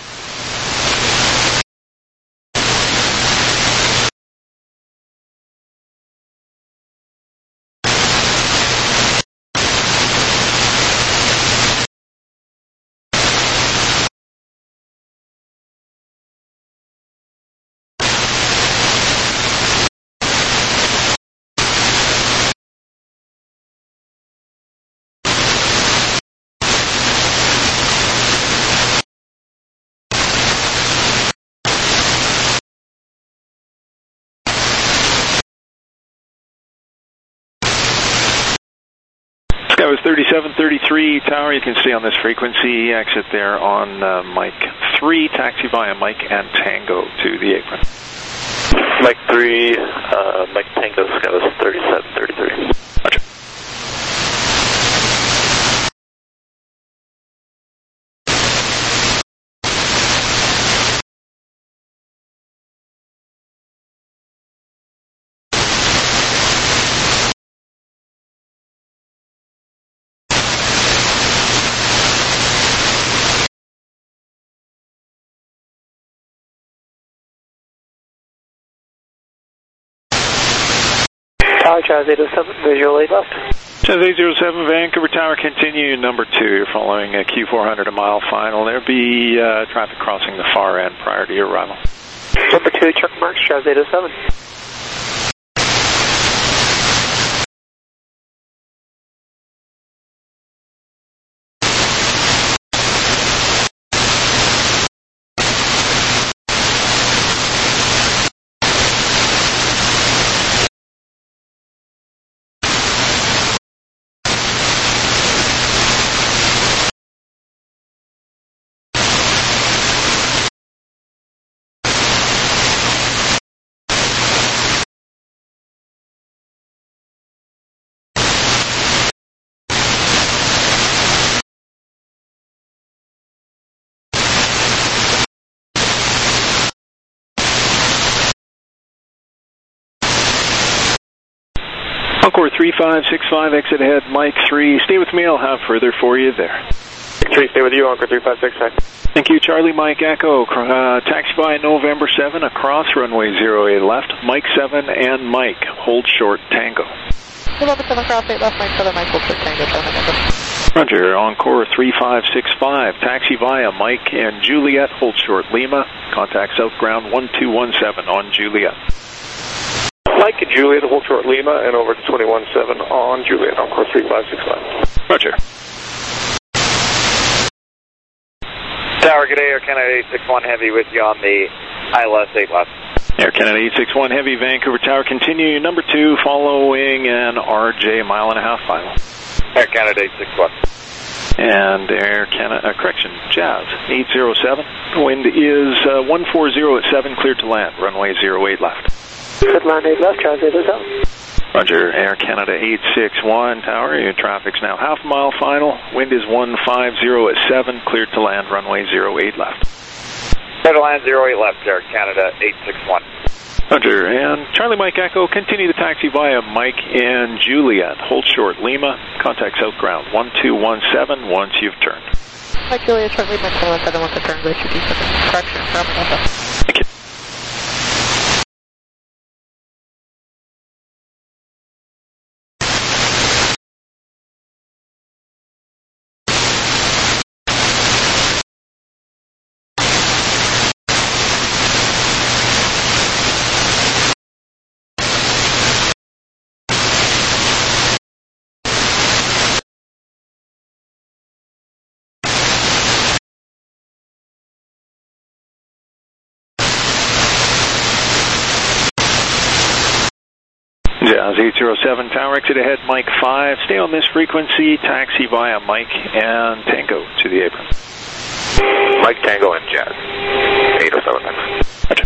That was thirty-seven thirty-three, tower. You can stay on this frequency. Exit there on uh, Mike three. Taxi via Mike and Tango to the apron. Mike three, uh, Mike Tango, Sky was thirty-seven thirty-three. Roger. Tower, Charles eight oh seven, visual eight left. Charles eight oh seven, Vancouver Tower, continue number two. You're following a Q four hundred a mile final. There'll be uh, traffic crossing the far end prior to your arrival. Number two, truck marks, Charles eight oh seven. Encore three five six five, exit ahead, Mike three. Stay with me, I'll have further for you there. three, stay with you, Encore three five six five. Thank you, Charlie Mike Echo. Uh, taxi by November seven, across runway zero eight left, Mike seven and Mike, hold short Tango. November seven, cross eight left, Mike seven, Mike, hold short Tango, Tango. Roger, Encore three five six five, taxi via Mike and Juliet, hold short Lima, contact south ground one two one seven on Juliet. Mike and Juliet, hold short Lima, and over to twenty-one seven on Juliet, Encore three five six five. Roger. Tower, good day, Air Canada eight six one Heavy with you on the I L S eight left. Air Canada eight six one Heavy, Vancouver Tower, continue number two, following an R J mile and a half final. Air Canada eight six one. And Air Canada, uh, correction, Jazz eight oh seven. Wind is uh, one forty at seven, cleared to land, runway zero eight left. Good land eight left, Jazz eight oh seven. Roger, Air Canada eight six one, tower, your traffic's now half mile final. Wind is one fifty at seven, cleared to land, runway zero eight left. Clear to land zero eight left, Air Canada eight six one. Roger, and Charlie Mike Echo, continue the taxi via Mike and Juliet. Hold short Lima, contact south ground one two one seven once you've turned. Mike Juliet, short Lima, two one seven, once you've turned, go to D seven. Correction, from Thank you. Jazz eight oh seven, tower, exit ahead, Mike five. Stay on this frequency, taxi via Mike and Tango to the apron. Mike Tango and Jazz eight oh seven. Roger.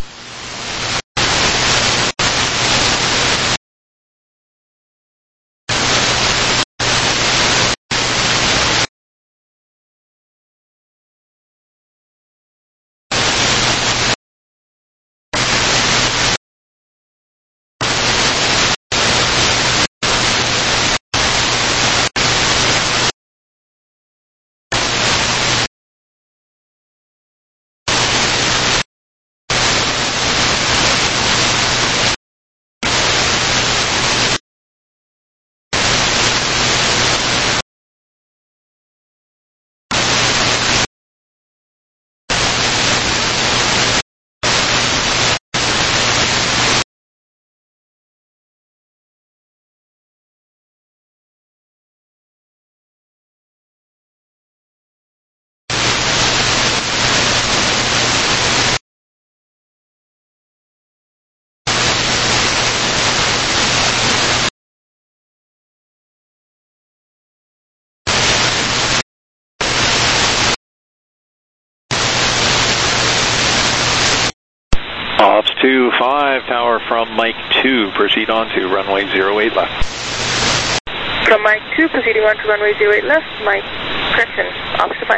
Ops two five, tower from Mike two, proceed on to runway zero eight left. From Mike two, proceeding on to runway zero eight left, Mike, correction, Ops two five.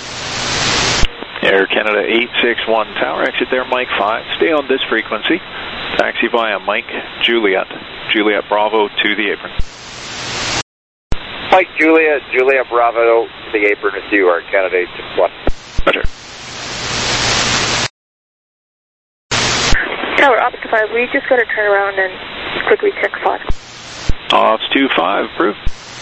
Air Canada eight six one, tower, exit there, Mike five, stay on this frequency, taxi via Mike, Juliet, Juliet Bravo to the apron. Mike Juliet, Juliet Bravo to the apron with you, Air Canada eight six one. Roger. Tower, Ops two five, we just got to turn around and quickly check spot. Ops two five, approved.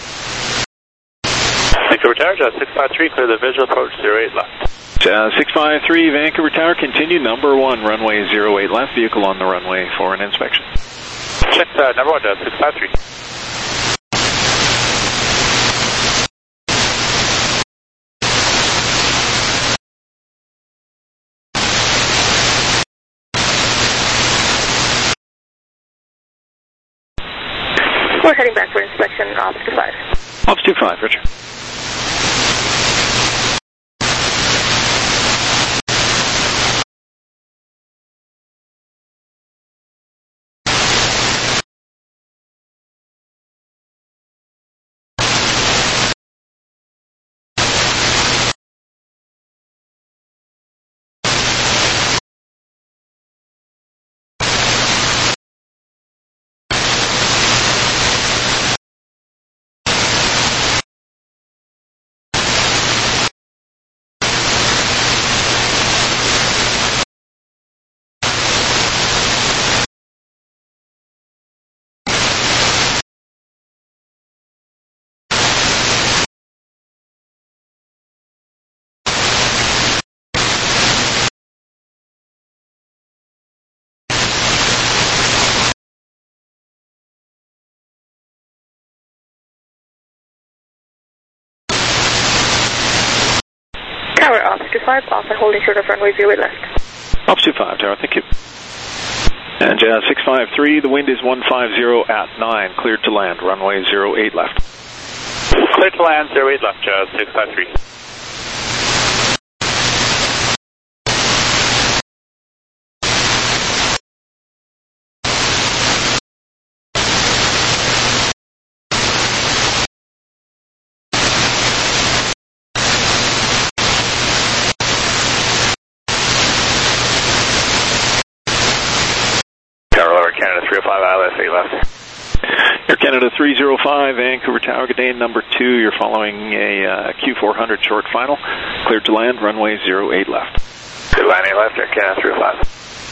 Vancouver Tower, Jazz six five three, clear the visual approach zero eight left. Jazz six five three, Vancouver Tower, continue number one, runway zero eight left, vehicle on the runway for an inspection. Check uh, number one, Jazz six five three. We're heading back for inspection, Ops two five. Ops two five, Richard. Tower, Ops two five, off and holding short of runway zero eight left. Ops two five, tower, thank you. And Jazz six five three, the wind is one five zero at nine, cleared to land, runway zero eight left. Cleared to land, zero eight left, Jazz six five three. Canada three oh five, I L S eight left. Air Canada three oh five, Vancouver Tower, good day, number two, you're following a uh, Q four hundred short final, cleared to land, runway zero eight left. Good landing left, Air Canada three oh five.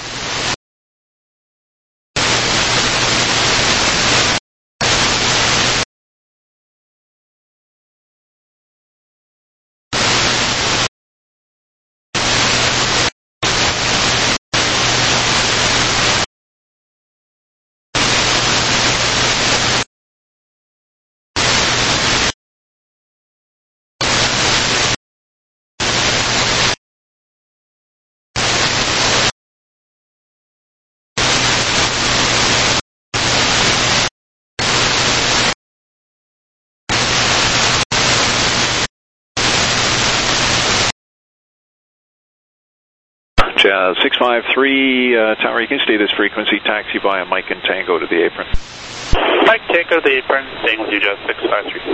Jazz six five three, uh, tower, you can stay this frequency, taxi via Mike and Tango to the apron. Mike Tango to the apron, staying with you, Jazz six five three.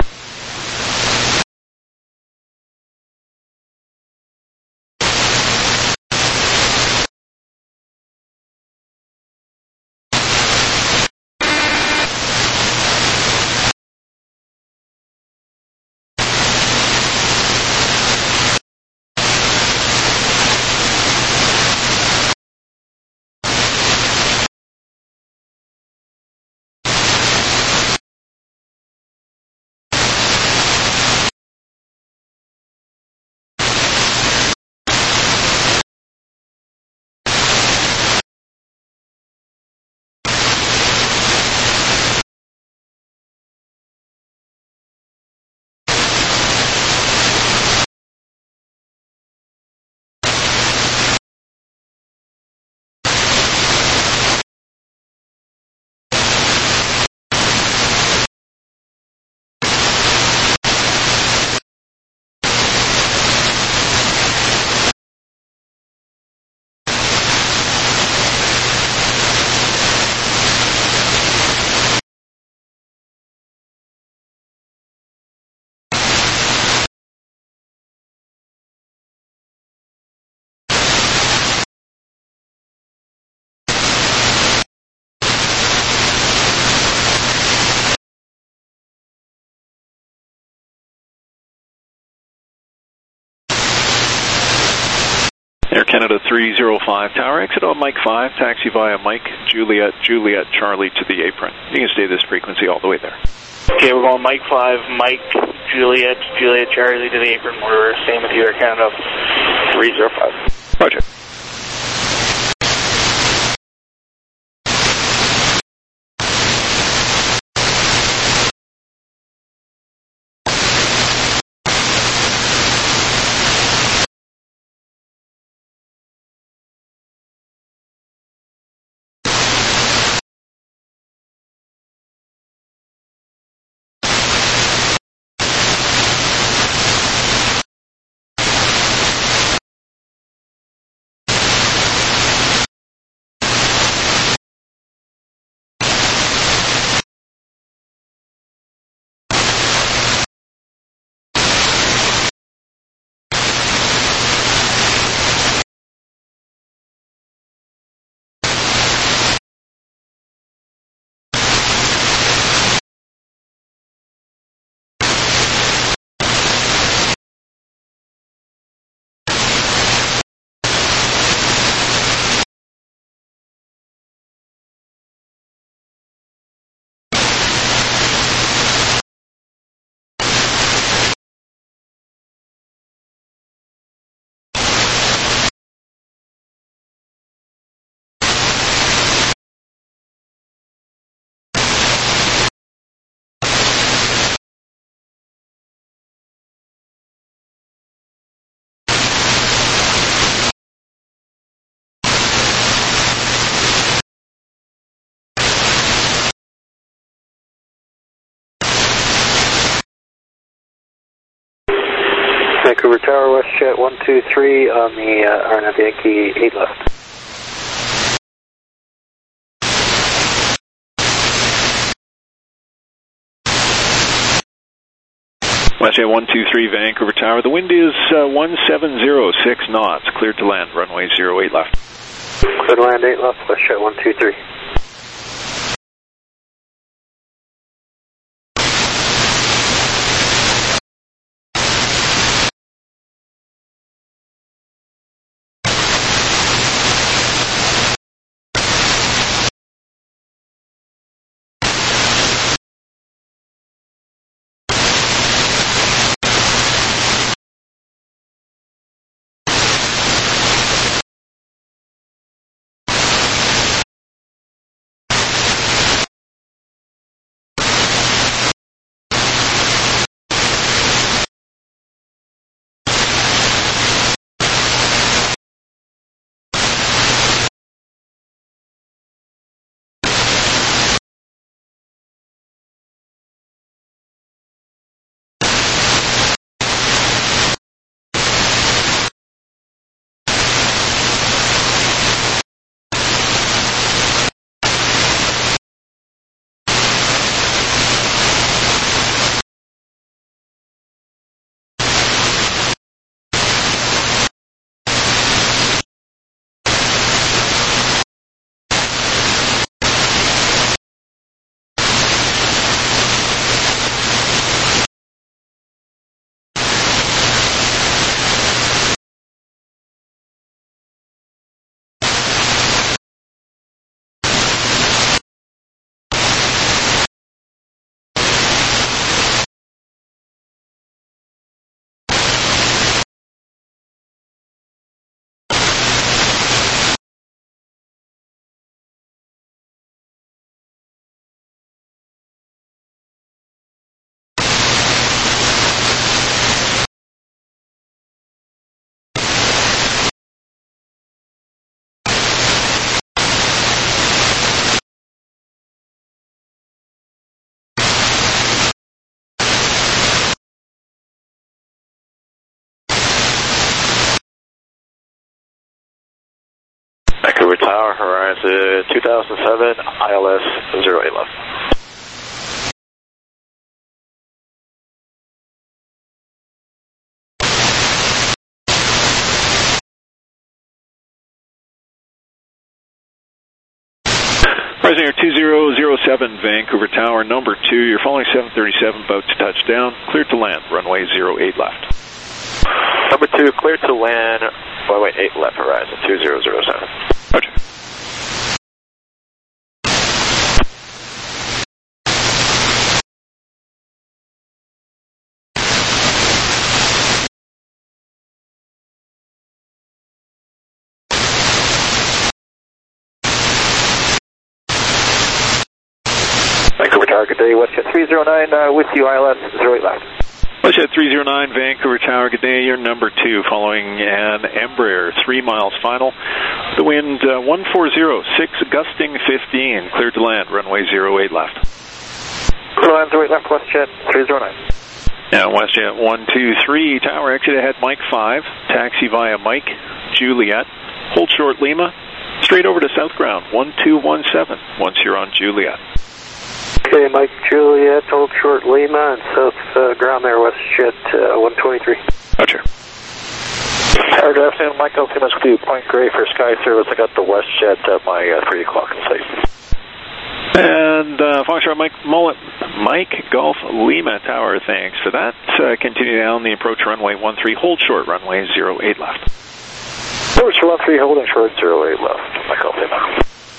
Canada three zero five Tower, exit on Mike five, taxi via Mike, Juliet, Juliet, Charlie to the apron. You can stay this frequency all the way there. Okay, we're going Mike five, Mike, Juliet, Juliet, Charlie to the apron. We're staying with you, Air Canada three zero five. Roger. Vancouver Tower, WestJet one two three on the uh, R N F Yankee eight left. WestJet one two three Vancouver Tower, the wind is uh, one seven zero six knots, cleared to land, runway zero eight left. Cleared to land eight left, WestJet one two three. Vancouver Tower, Horizon two thousand seven, I L S zero eight left. Horizon Air two zero zero seven, Vancouver Tower, number two. You're following seven thirty-seven, about to touch down. Cleared to land, runway zero eight left. Number two, clear to land, runway eight left horizon, two zero zero seven. Roger. Vancouver Tower, good day, WestJet three zero nine, uh, with you, I L S zero eight left. WestJet three zero nine, Vancouver Tower, good day, you're number two, following an Embraer, three miles final. The wind uh, one four zero, six gusting fifteen, cleared to land, runway zero eight left. Clear to land, zero eight left, WestJet three zero nine. Now WestJet one two three, tower exit ahead, Mike five, taxi via Mike, Juliet, hold short Lima, straight over to south ground, one two one seven, once you're on Juliet. Okay, Mike Juliet, hold short Lima, and south uh, ground there, WestJet uh, one twenty-three. Roger. Tower, good afternoon, Mike Altimus with you, Point Grey for Sky Service. I got the WestJet at my uh, three o'clock in sight. And uh, Foxtrot Mike Mullet, Mike Golf Lima Tower, thanks for that. Uh, continue down the approach runway one three, hold short runway zero eight left. Approach one three, holding short zero eight left, Mike Golf Lima.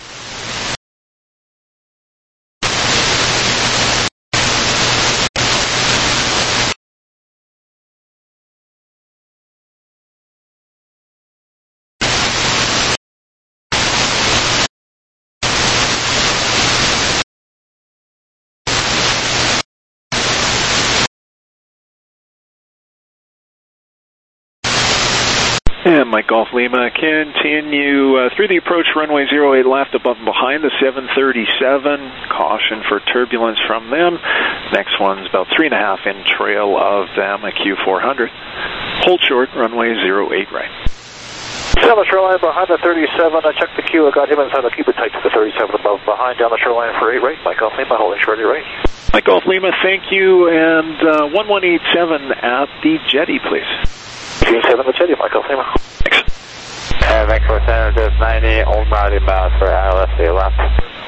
And Mike Golf Lima, continue uh, through the approach runway zero eight left, above and behind the seven thirty-seven. Caution for turbulence from them. Next one's about three and a half in trail of them, a Q four hundred. Hold short, runway zero eight right. Down the shoreline behind the thirty-seven, I checked the queue, I got him inside the queue, but tight to the thirty-seven above, behind, down the shoreline for eight right. Mike Golf Lima, holding short eight right. Mike Golf Lima, thank you, and uh, one one eight seven at the jetty, please. Team seven, the jetty, Mike Golf Lima. Thanks. Uh, Vancouver Center, ninety, old Marty bound for I L S eight left.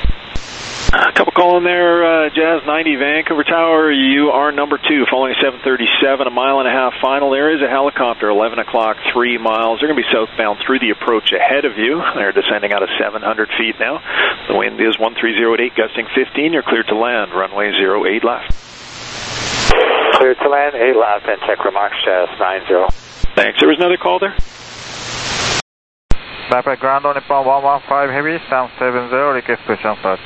A couple calling there, uh, Jazz ninety, Vancouver Tower, you are number two, following a seven thirty-seven, a mile and a half final. There is a helicopter, eleven o'clock, three miles. They're going to be southbound through the approach ahead of you. They're descending out of seven hundred feet now. The wind is one three zero at eight, gusting fifteen. You're cleared to land, runway zero eight left. Cleared to land, eight left, and check remarks, Jazz nine zero. Thanks. There was another call there? Backpack ground on Nippon one one five heavy, sound seven zero, request push on start.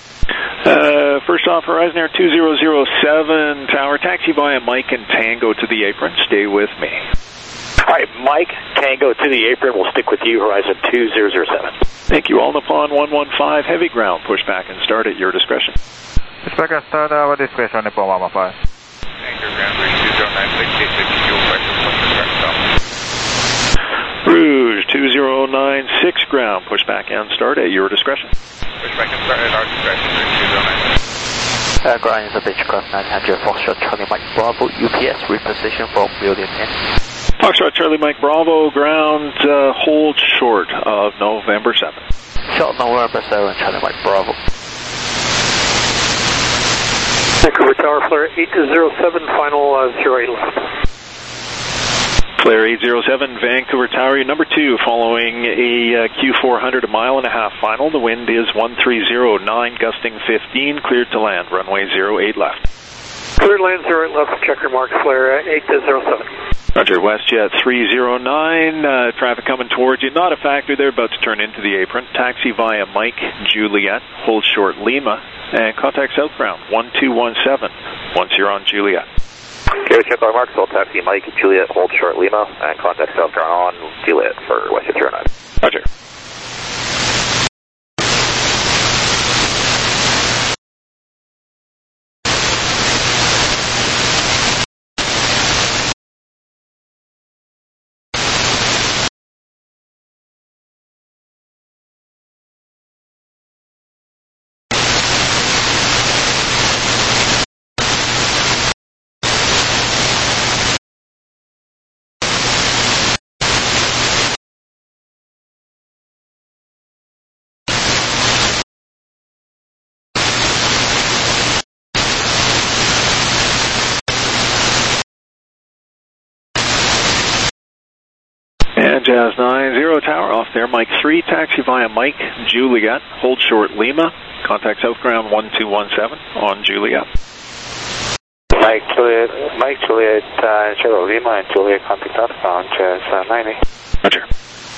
Uh, first off, Horizon Air two zero zero seven, tower, taxi via Mike and Tango to the apron. Stay with me. All right, Mike, Tango to the apron. We'll stick with you, Horizon two zero zero seven. Thank you. All Nippon one one five, heavy ground, push back and start at your discretion. Push back and start at our discretion, Nippon one one five. Anchor ground bridge two zero nine six eight six, fuel pressure, push back stop. Rouge two zero nine six ground, push back and start at your discretion. Push back and start at our discretion, bridge two zero nine six. Uh, ground is a Beechcraft nine hundred, Foxtrot Charlie Mike Bravo, U P S, reposition from William N. Foxtrot Charlie Mike Bravo, ground, uh, hold short of November seventh. Short November seventh, Charlie Mike Bravo. Vancouver Tower, flare eight zero seven, final uh, zero eight left. Flare eight zero seven, Vancouver Tower, you're number two, following a uh, Q four hundred, a mile and a half final. The wind is one three zero nine, gusting fifteen, cleared to land, runway zero eight left. Cleared land, zero eight left, check remarks, flare eight zero seven. Roger, WestJet three zero nine, uh, traffic coming towards you, not a factor, they're about to turn into the apron. Taxi via Mike, Juliet, hold short Lima, and contact southbound one two one seven, once you're on Juliet. Okay, check our marks, hold taxi Mike, Juliet, hold short Lima, and contact southbound on Juliet for WestJet zero nine. Roger. Jazz nine zero Tower, off there, Mike three, taxi via Mike, Juliet, hold short Lima, contact south ground one two one seven on Juliet. Mike Juliet, Mike Juliet, uh, Charlie Lima and Juliet, contact outbound, Jazz uh, ninety. Roger.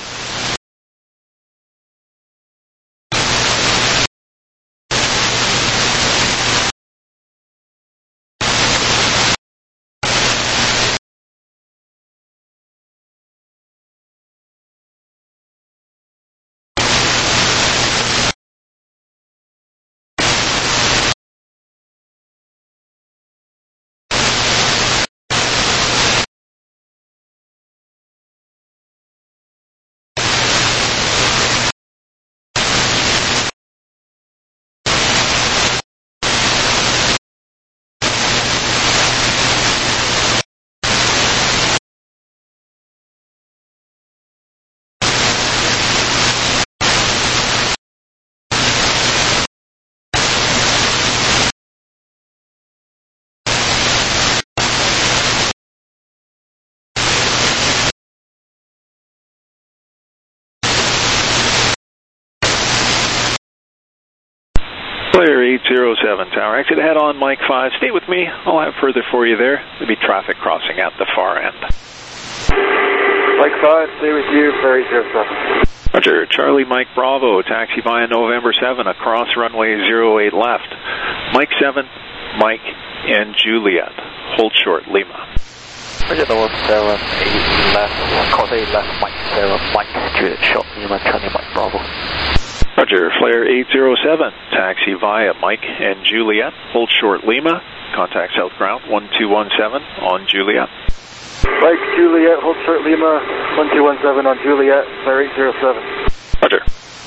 Clear eight zero seven Tower, exit ahead on Mike five. Stay with me, I'll have further for you there. There'll be traffic crossing at the far end. Mike five, stay with you, Clear eight zero seven. Roger, Charlie Mike Bravo, taxi via November seven, across runway zero eight left. Mike seven, Mike and Juliet, hold short Lima. Roger, November seven, eight left, cross eight left, Mike seven, Mike, Juliet, short Lima, Charlie Mike Bravo. Roger, Flare eight zero seven, taxi via Mike and Juliet, hold short Lima, contact south ground one two one seven on Juliet. Mike Juliet, hold short Lima, one two one seven on Juliet, Flare eight zero seven. Roger.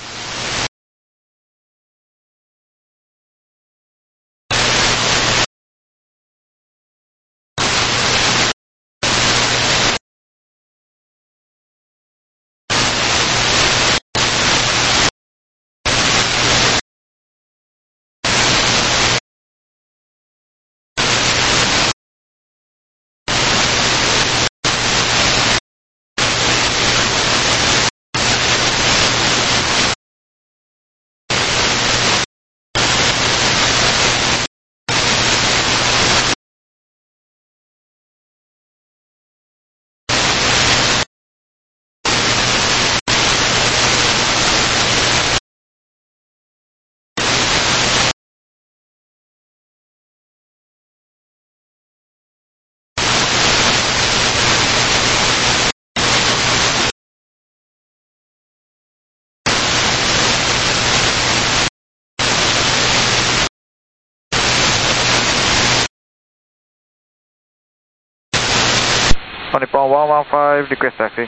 On upon one one five, request taxi.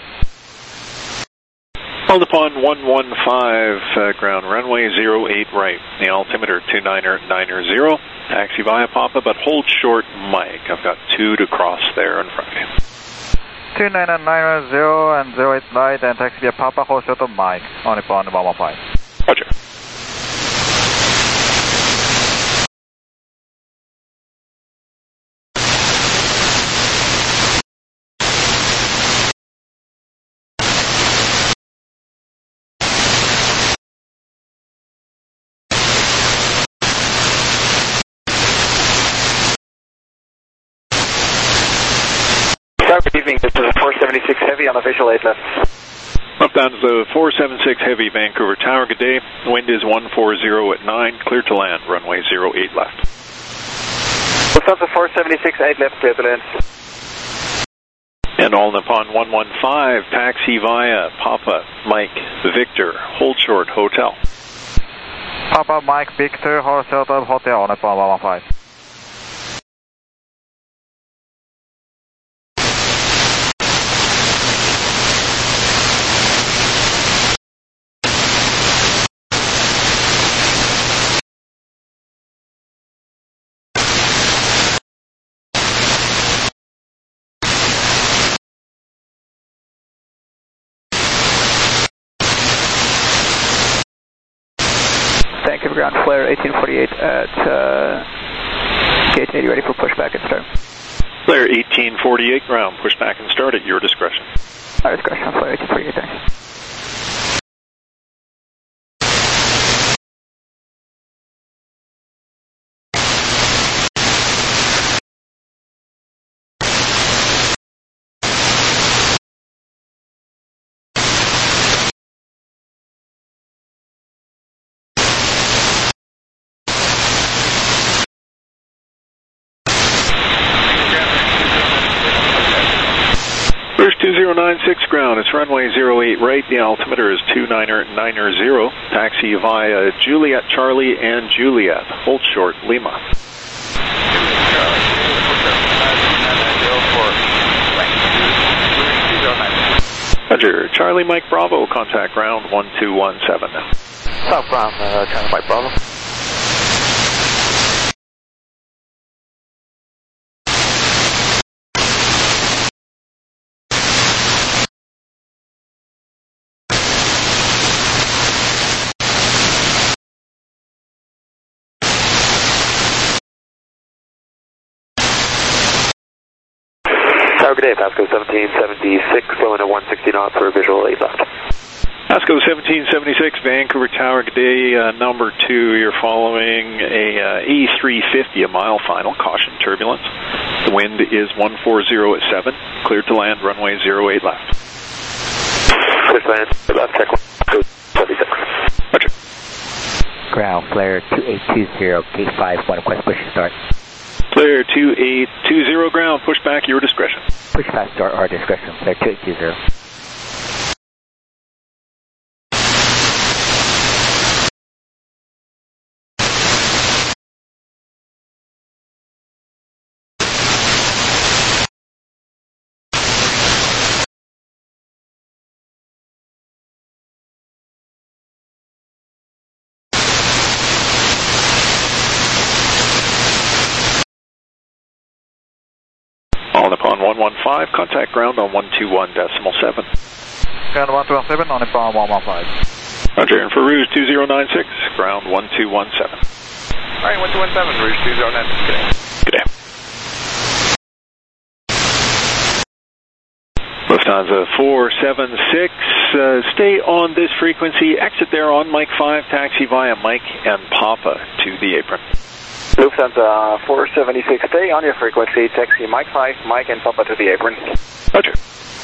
Hold upon one one five, uh, ground runway zero eight right, the altimeter two niner niner zero, taxi via Papa, but hold short Mike. I've got two to cross there in front of you. two niner niner zero and zero eight right, and taxi via Papa, hold short of Mike, on upon one one five. Roger. Good evening, this is a four seventy-six Heavy on official eight left. Up down to the four seven six Heavy, Vancouver Tower, good day. The wind is one four zero at nine, clear to land, runway zero eight left. What's up to four seventy-six eight left, clear to land. And all upon one one five, taxi via Papa, Mike, Victor, hold short, hotel. Papa, Mike, Victor, hold short of hotel, on upon one one five. Vancouver ground, flare eighteen forty-eight at uh, gate eighty, ready for pushback and start. Flare eighteen forty-eight ground, push back and start at your discretion. Our discretion, Flare eighteen forty-eight, thanks. First two zero nine six ground, it's runway zero eight right, the altimeter is two niner niner zero, taxi via Juliet Charlie and Juliet, hold short Lima. Roger, Charlie Mike Bravo, contact ground one two one seven now. South ground, uh, Charlie Mike Bravo. Tower, good day, Pasco seventeen seventy-six, going at one sixty knots for visual eight left. Pasco seventeen seventy-six, Vancouver Tower, good day, uh, number two, you're following a uh, E three fifty, a mile final, caution turbulence. The wind is one forty at seven, cleared to land, runway zero eight left. Cleared to land, left, check one, seventy-six. Roger. Ground, Flare two eight two zero, gate five, one request push start. Flare two eight two zero ground, push back, your discretion. Push back, start, our discretion, Flare two eight two zero. On upon one one five, contact ground on one two one decimal seven. Ground one two one seven, on upon one one five. Roger, and for Rouge two zero nine six, ground one two one seven. Alright, one two one seven, Rouge two zero nine six, good day. Lufthansa four seven six, uh, stay on this frequency, exit there on Mike five, taxi via Mike and Papa to the apron. Lufthansa four seventy-six, stay on your frequency, taxi Mike five, Mike and Papa to the apron. Roger.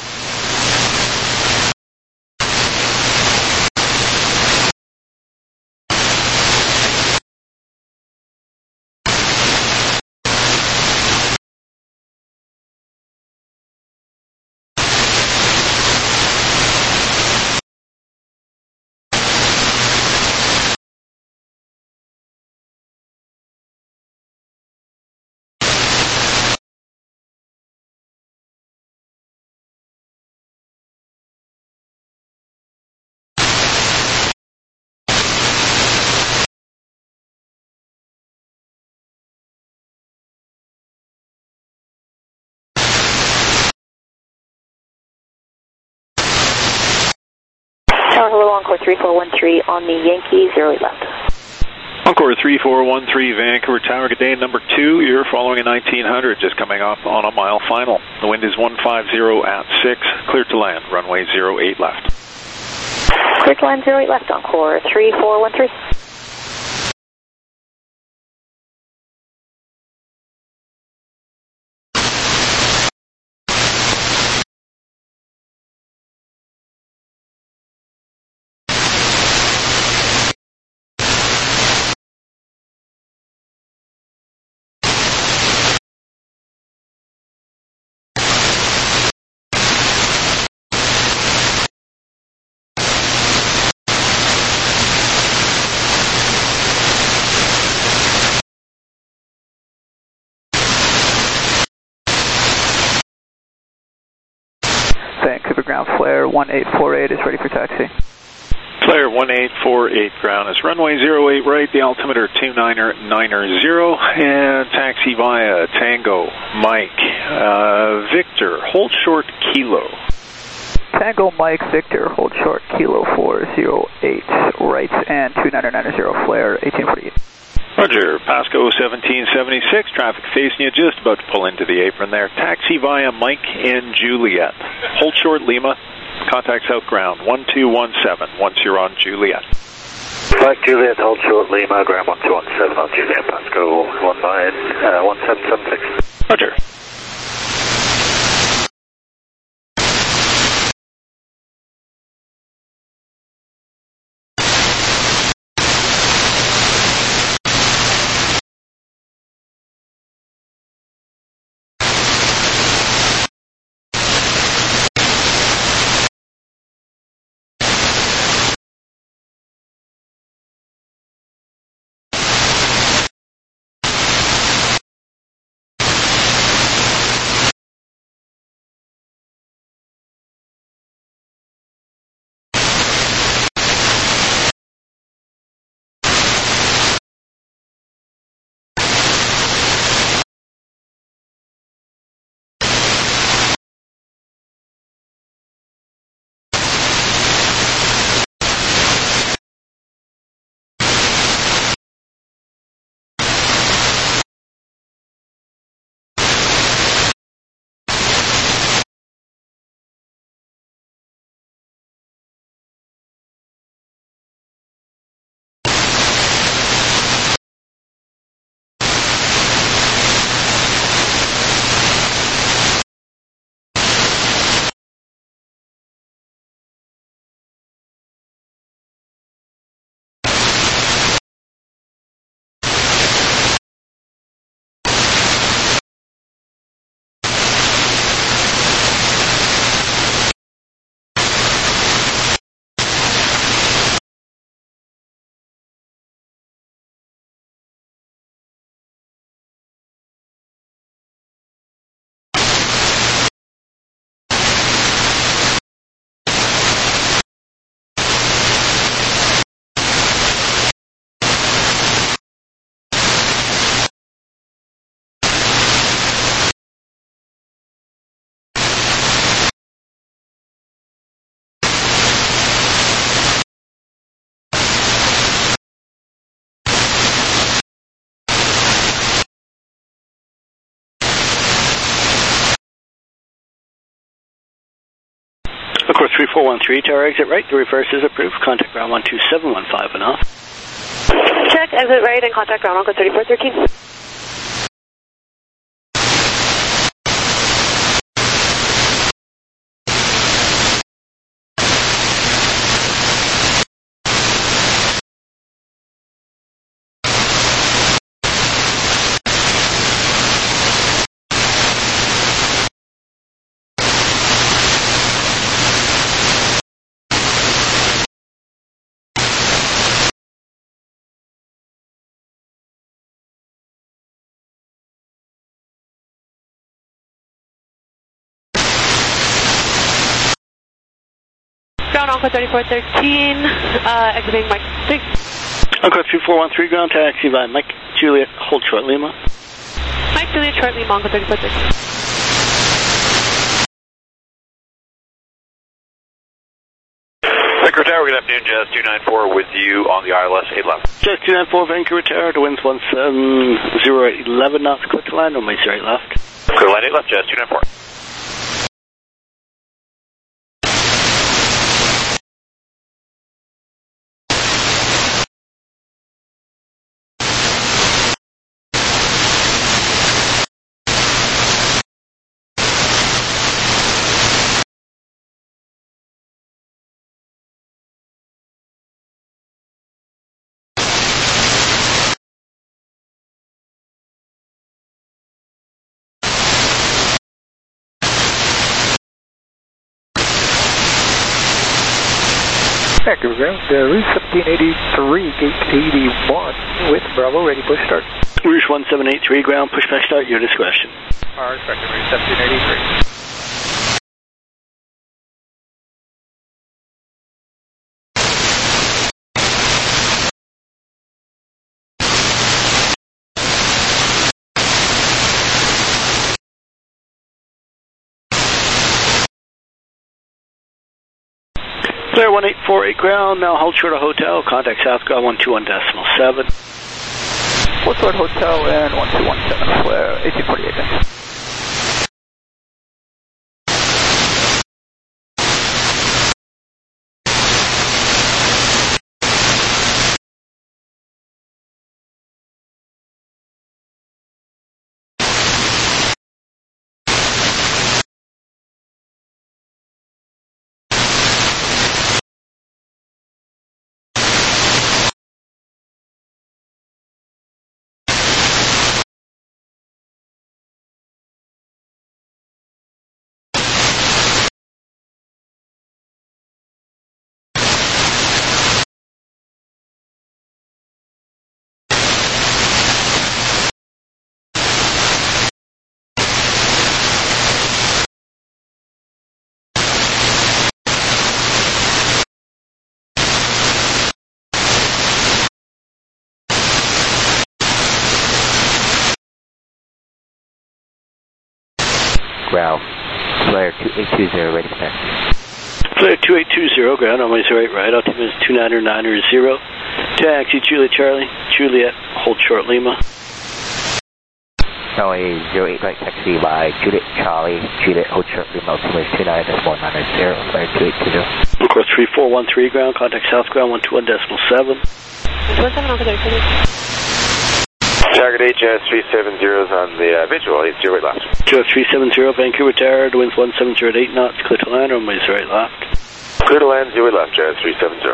Hello, Encore three four one three on the Yankee, zero eight left. Encore three four one three, Vancouver Tower, good day, number two, you're following a nineteen hundred, just coming off on a mile final. The wind is one fifty at six, clear to land, runway zero eight left. Clear to land, zero eight left, Encore three four one three. Vancouver ground, Flare one eight four eight is ready for taxi. Flare one eight four eight ground is runway zero eight right, the altimeter two niner niner zero, and taxi via Tango, Mike, uh, Victor, hold short Kilo. Tango, Mike, Victor, hold short Kilo four zero eight right, and two niner niner zero, Flare eighteen forty-eight. Roger, Pasco seventeen seventy-six, traffic facing you, just about to pull into the apron there. Taxi via Mike and Juliet. Hold short Lima, contact south ground, one two one seven, once you're on Juliet. Mike Juliet, hold short Lima, ground one two one seven on Juliet, Pasco one nine, uh, one seven seven six. Roger. Of course, three four one three to our exit right. The reverse is approved. Contact ground one two seven one five and off. Check, exit right and contact ground Uncle thirty-four thirteen. Ground Uncle thirty-four thirteen, uh, exiting Mike six. Uncle three four one three, ground taxi by Mike Juliet, hold short Lima. Mike Juliet, short Lima, Uncle thirty-four thirteen. Vancouver Tower, good afternoon, Jazz two nine four with you on the I L S eight left. Jazz two nine four, Vancouver Tower, the wind's one seven zero eight eleven knots, clear to land, runway zero eight left. Clear to land eight left, Jazz two nine four. Vancouver ground, uh, Rouge seventeen eighty-three, gate eighty-one with Bravo, ready push start. Rouge one seven eight three, ground pushback start, your discretion. R, second Rouge seventeen eighty-three. Clear one eight four eight ground, now hold short of hotel, contact south ground one two one decimal seven. Full Short Hotel and one two one seven, flare eighteen forty-eight. Ground, flare two eight two zero, ready for taxi. Flare two eight two zero, ground, runway zero eight right, altimeter is two niner niner zero. Taxi, Juliet Charlie, Juliet, hold short Lima. Runway zero eight right, taxi by Juliet Charlie, Juliet, hold short Lima, altimeter is two nine decimal niner zero, flare two eight two zero. Of course, three four one three, ground, contact south ground, one two one decimal seven. one seven, Alpha thirty-seven. Target eight, Jazz three seven zero is on the uh, visual, eight zero eight left. Jazz three seven zero, Vancouver Tower, winds one seven zero at eight knots, clear to land, runway zero eight left. Clear to land, zero eight left, Jazz three seven zero.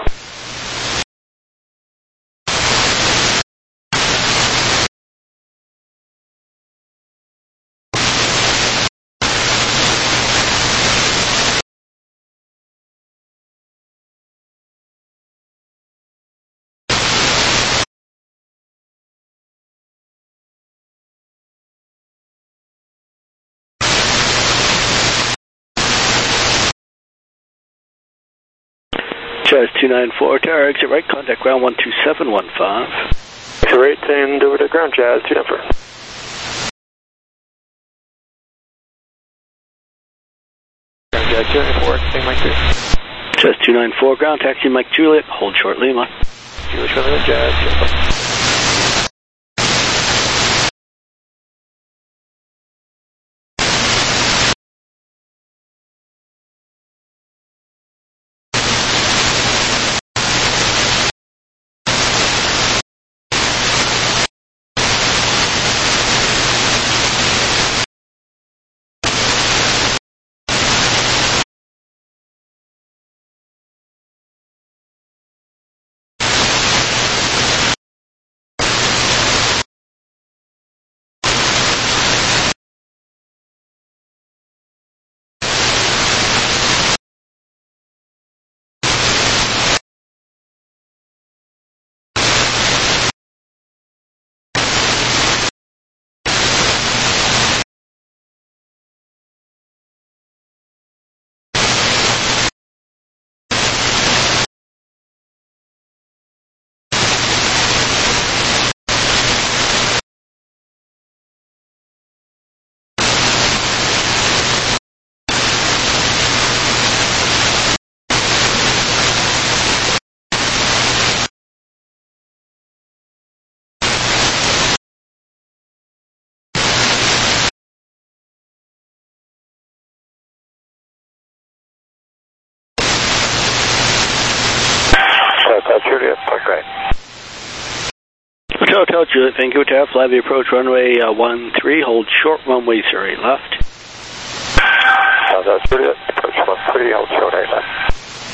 Charles two nine four, tower exit right, contact ground one two seven one five. Exit right and over to ground, Jazz two nine four. Ground Jazz two nine four, taxi Mike three. Jazz two nine four, ground taxi Mike Juliet, hold short Lima. Juliet Charlie, Jazz two nine four. Juliet, park right. Hotel, Hotel, Juliet, Vancouver Tower, fly approach runway uh, one three, hold short runway zero eight left. Hotel, Juliet, approach one three, hold short eight left.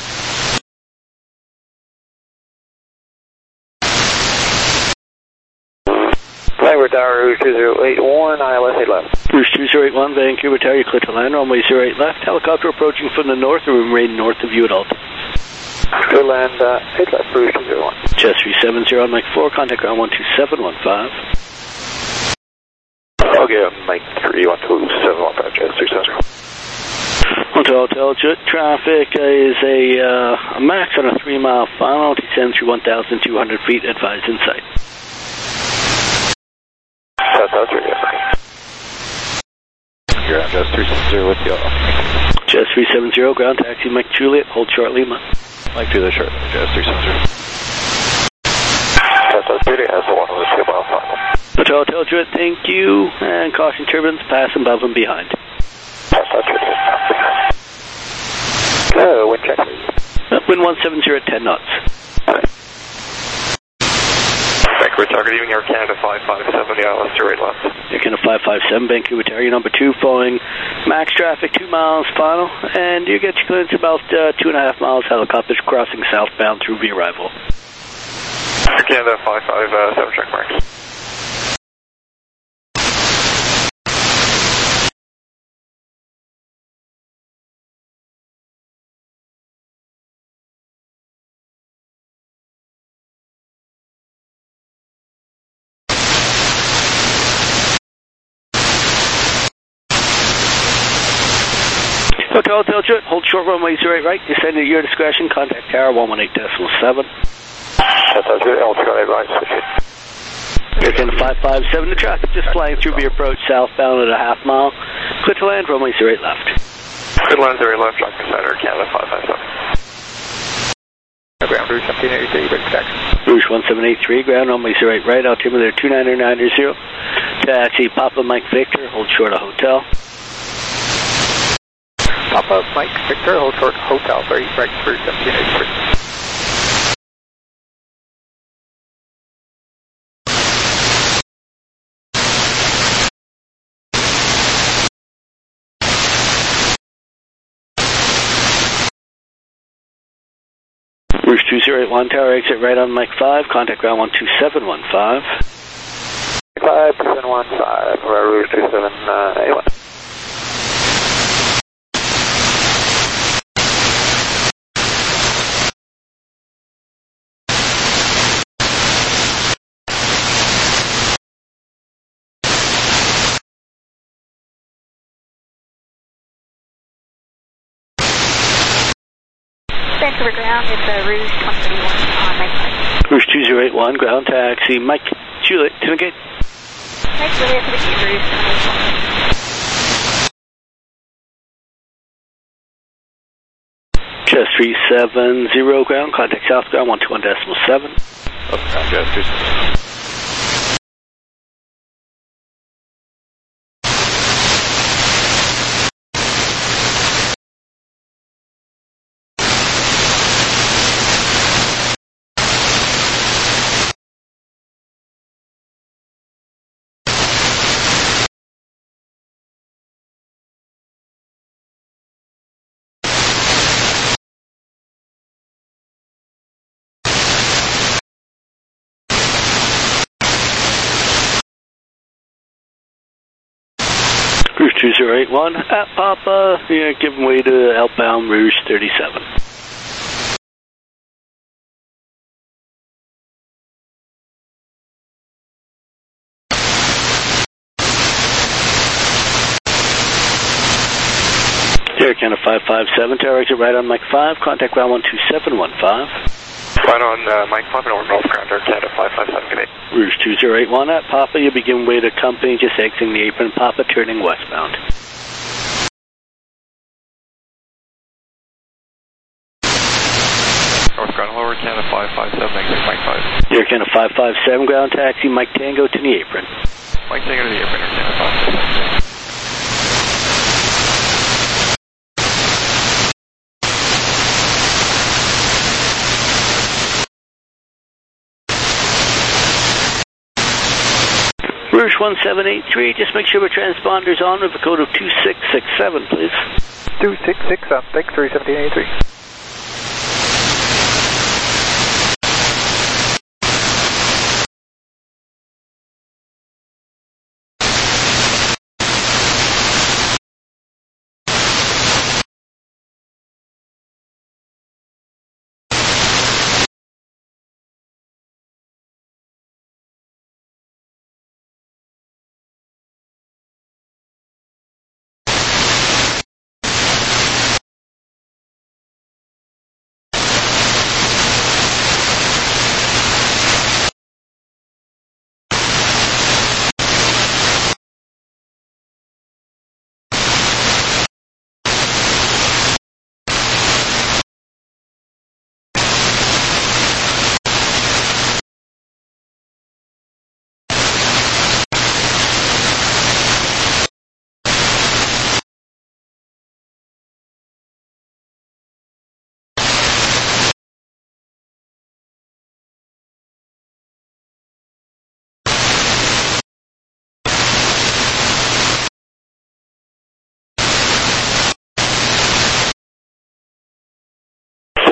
Vancouver Tower, Rouge two zero eight one, I L S eight left. Rouge two zero eight one, Vancouver Tower, you clear to land, runway zero eight left. Helicopter approaching from the north, or remain north of you at all times. Clear land, uh, eight left, Rouge two zero one. Chest three seven zero on Mike four, contact ground one two seven one five. Okay, Mike three one two seven one five, Chest three seven zero. Hotel, Hotel, jet traffic is a, uh, a max on a three mile final, descend through one thousand two hundred feet, advised in sight. Hotel, Juliet, okay. Ground Jazz three seven zero with you. Jazz three seven zero, ground taxi Mike Juliet, hold short Lima. Mike Juliet, short, Jazz three seven zero. Hotel, Juliet has a one oh two mile final. Hotel Hotel Juliet, thank you. And caution turbulence, pass above and behind. Pass out Juliet. Hello, wind check. Uh, wind one seven zero at ten knots. Vancouver target, evening Air Canada five five seven, the I L S to right left. Air Canada five five seven, Vancouver Tower, number two, following max traffic, two miles final, and you get your clearance about uh, two and a half miles, helicopters crossing southbound through V arrival. Air Canada five five seven, check marks. Hotel Hotel Juliet, hold short runway zero eight right, descend at your discretion, contact tower one one eight decimal seven. Hotel Juliet, altitude right, switch it. Air Canada five five seven, the traffic just flying through V approach southbound at a half mile. Clear to land, runway zero eight left. Clear to land zero eight left, Johnson Center, Canada five five seven. Ground Rouge seventeen eighty-three, ready for taxi. Rouge one seven eight three, ground runway zero eight right, altimeter two nine nine zero. Taxi Papa Mike Victor, hold short of hotel. Papa Mike Victor, hold short hotel, very right for seventeen eighty-three. Rouge two zero eight one, tower exit right on Mike five, contact ground one two seven one five. five seven one five, Rouge two seven eight one. Vancouver ground, it's a Rouge twenty eighty-one on Mike five. Rouge two zero eight one, ground taxi, Mike Juliet to the gate. Mike Juliet to the gate, Rouge twenty eighty-one. Chest three seven zero, ground, contact south ground one two one decimal seven. Up ground, Chest three seven. Rouge two zero eight one, at Papa, yeah, giving way to outbound Rouge thirty-seven. Air Canada five five seven, tower exit right on Mike five, contact ground one two seven one five. Right on uh, Mike five, North North ground, Air Canada five five seven, good day. Rouge two zero eight one, at Papa, you begin way to company, just exiting the apron, Papa turning westbound. North ground, lower Canada five five seven, exit Mike five. Air Canada five five seven, ground taxi, Mike Tango to the apron. Mike Tango to the apron, Air Canada five five seven. Rouge one seven eight three, just make sure the transponder's on with a code of two six six seven, please. two six six, um, thanks, three seventeen eighty-three.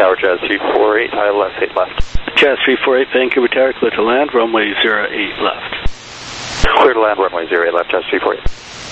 Tower Jazz three four eight, high left, eight left. Jazz three four eight, Vancouver Tower, clear to land, runway zero eight left. Clear to land, runway zero eight left, Jazz three four eight.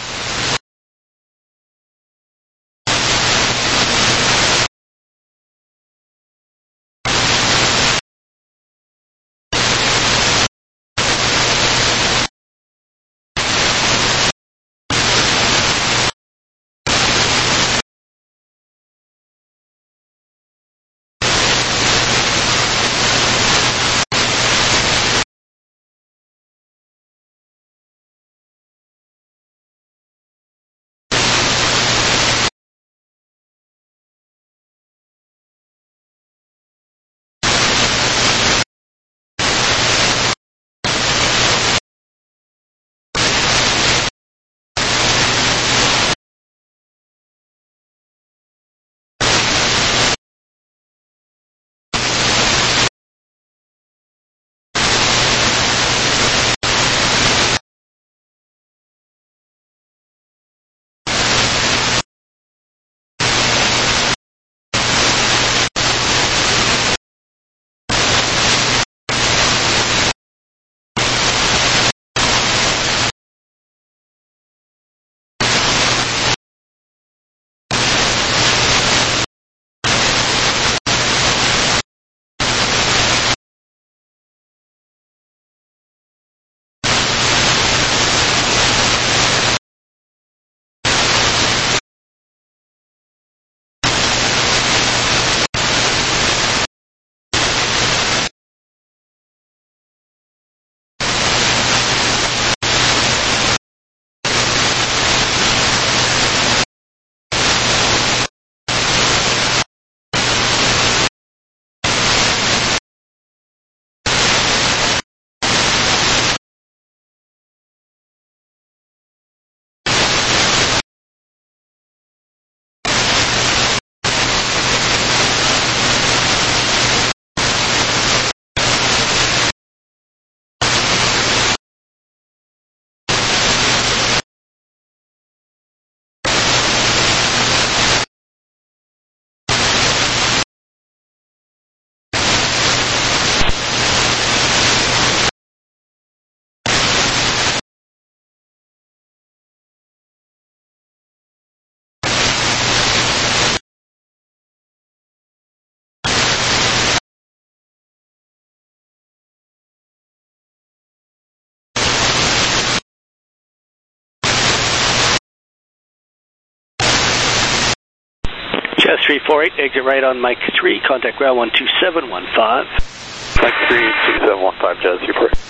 Jazz three four eight, exit right on Mike three, contact ground one two seven one five. Mike three two seven one five, Jazz three four eight.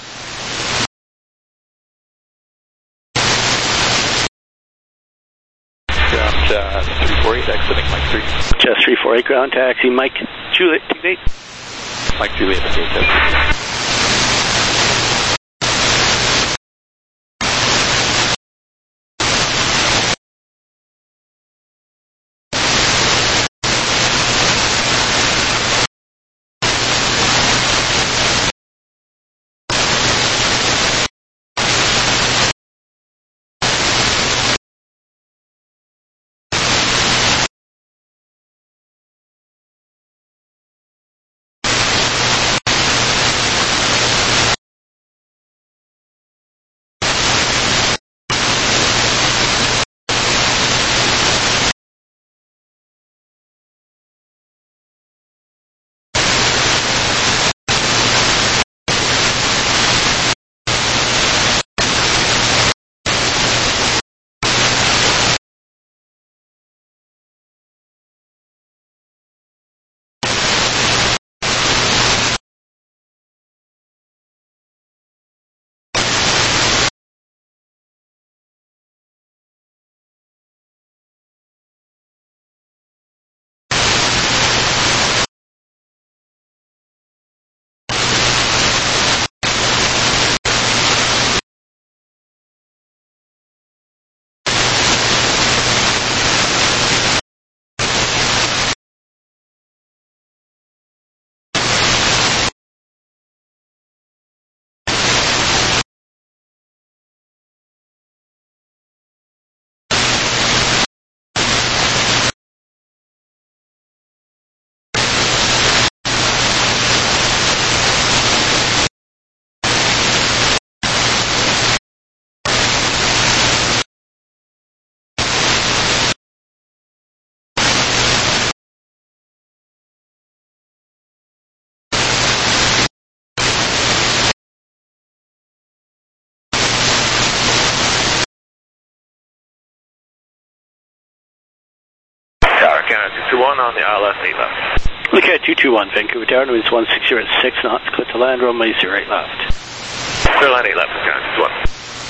Ground Jazz three four eight, exiting Mike three. Jazz three four eight, ground taxi, Mike Juliet, eight. Mike Juliet, eight. Canada two two one on the I L S eight left. Okay, two two one, Vancouver Tower, winds one six zero at six knots, clear to land, runway zero eight left. Clear land eight left, Canada two two one.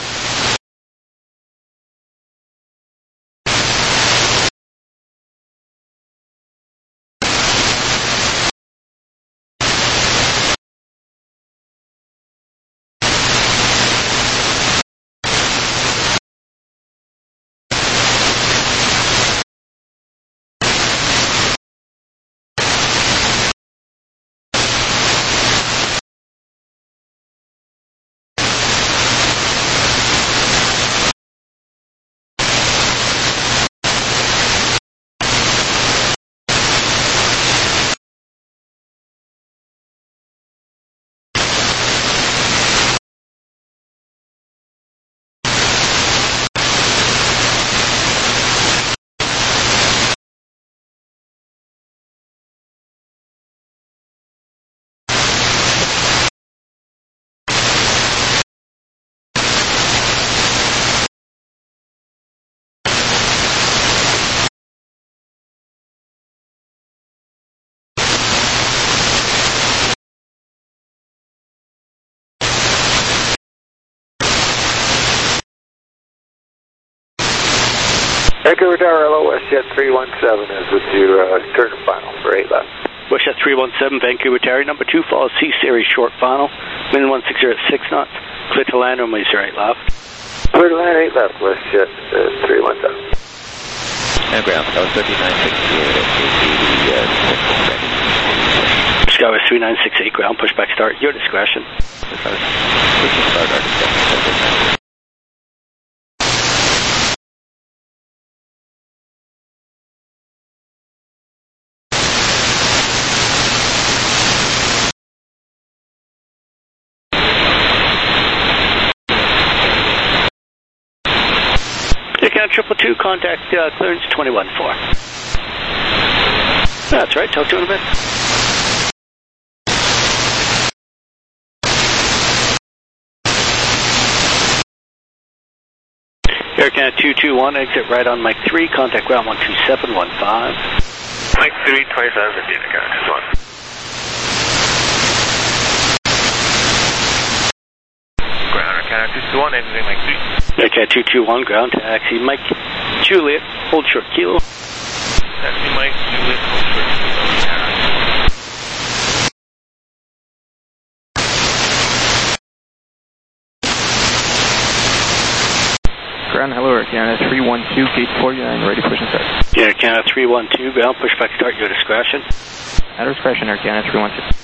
Vancouver Tower, hello, WestJet three one seven is with your uh, turn final for eight left. WestJet three one seven, Vancouver Tower, number two, follow C Series short final, wind one six zero at six knots, clear to land, runway zero eight left. Clear to land eight left, WestJet uh, three one seven. And ground, that was thirty-nine sixty-eight at eighty, uh, Skywest three nine six eight, ground, pushback start, your discretion. Pushing start, our discretion. Triple two, contact uh, clearance twenty-one four. That's right, talk to you in a bit. Air Canada two two one, exit right on Mike three, contact ground one two seven one five. Mike three, twenty-seven fifty, Canada two two one. Ground, Canada two two one, exiting Mike three. Okay, two two one, ground, taxi, Mike, Juliet, hold short kilo. Taxi, Mike, Juliet, hold short kilo. Ground, hello, Air Canada three one two, gate forty-nine, ready push and start. Air Canada three one two, ground, pushback start, your discretion. At discretion, Air Canada three one two.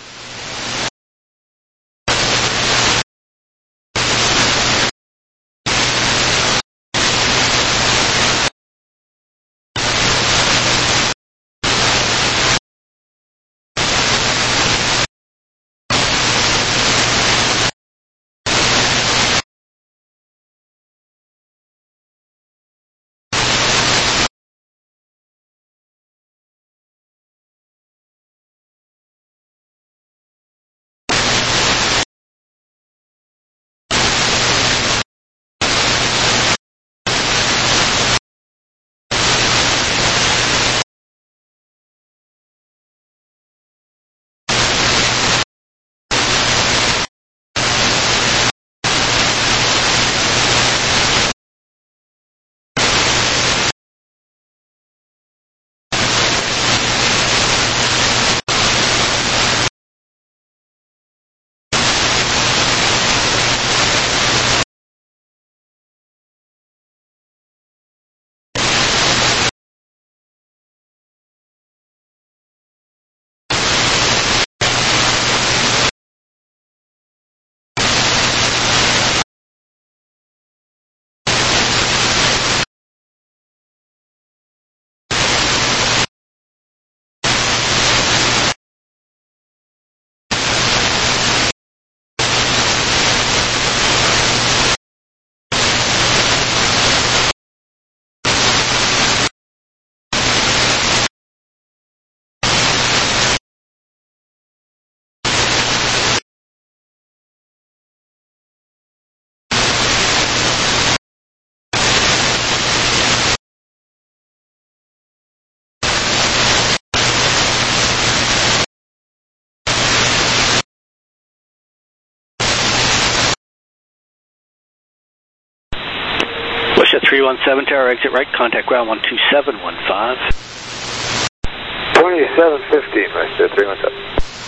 three one seven Tower, exit right, contact ground one two seven one five. twenty-seven fifteen, right there, three one seven.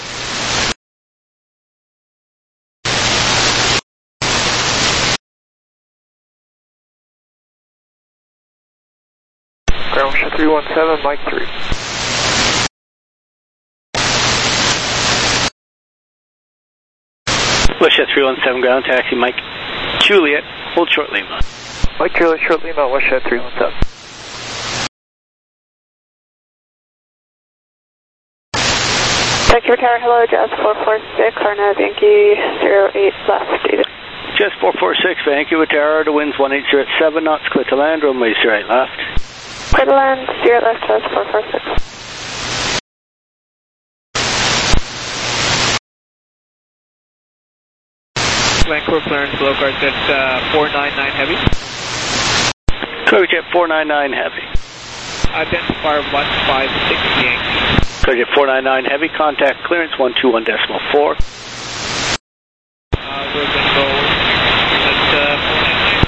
Ground three one seven, Mike three. Westjet three one seven ground, taxi Mike Juliet, hold short Lima. Mike Juliet, short Lima, Westjet three one seven. Vector Tower, hello, Jazz four four six, Arnaz Yankee zero eight left, David. Jazz four four six, Vancouver Tower, the wind's one eight zero at seven knots, clear to land, runway zero eight left. Clear to land, zero left, Jazz four four six. Vancouver clearance, below guards at uh, four nine nine heavy. Clearjet four nine nine heavy. Identifier one five six Yankee. Clearjet four nine nine heavy, contact clearance one two one decimal four. Uh, we're going to go at uh, four nine nine.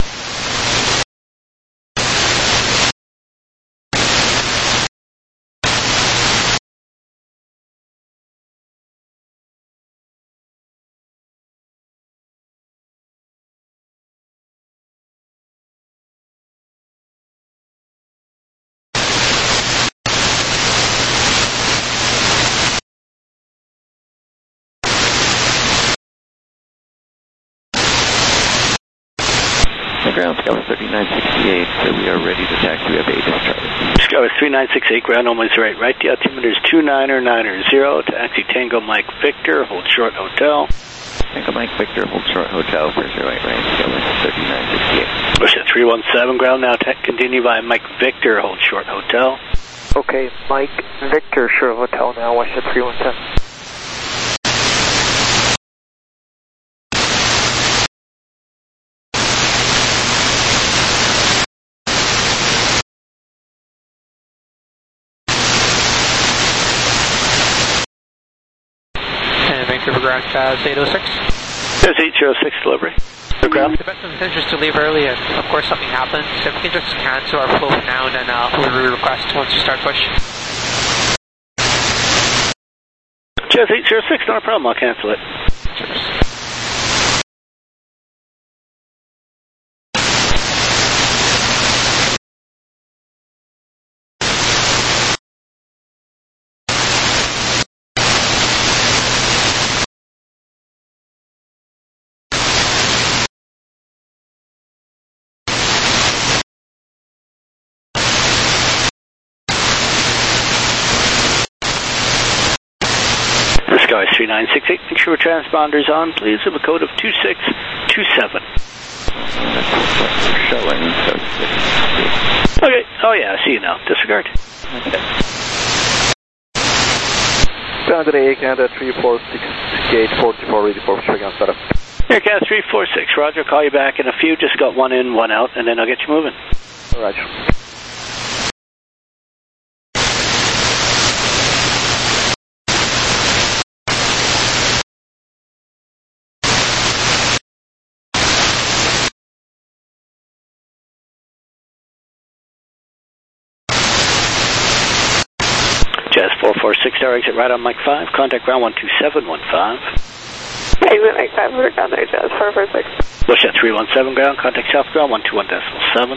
Ground Scout thirty-nine sixty-eight, so we are ready to taxi. We have eight Charlie. Scout three nine six eight, ground almost right, right. The altimeter is two niner niner zero, taxi Tango Mike Victor, hold short hotel. Tango Mike Victor, hold short hotel for zero eight right, Scout thirty-nine sixty-eight. Push at three one seven, ground now, continue by Mike Victor, hold short hotel. Okay, Mike Victor, short hotel now, Westjet three one seven. Vancouver ground, Jazz eight oh six. Jazz eight oh six delivery. The ground. The best intention is to leave early, and of course something happens. If we can just cancel our flow for now, and then uh, we'll request once you start push. Jazz eight oh six, not a problem, I'll cancel it. Cheers. Sky three nine six eight, make sure transponders on, please, with a code of two six two seven. Showing, so okay, oh yeah, I see you now. Disregard. Okay. Ground today, Canada three four six eight forty-four, ready for Chicago setup. Here, Canada three four six, Roger, call you back in a few, just got one in, one out, and then I'll get you moving. Alright. Jazz four four six, Tower, exit right on Mike five, contact ground one two seven one five. Exit Mike five, we're down there, Jazz four four six. Westjet three one seven ground, contact south ground one two one decimal seven.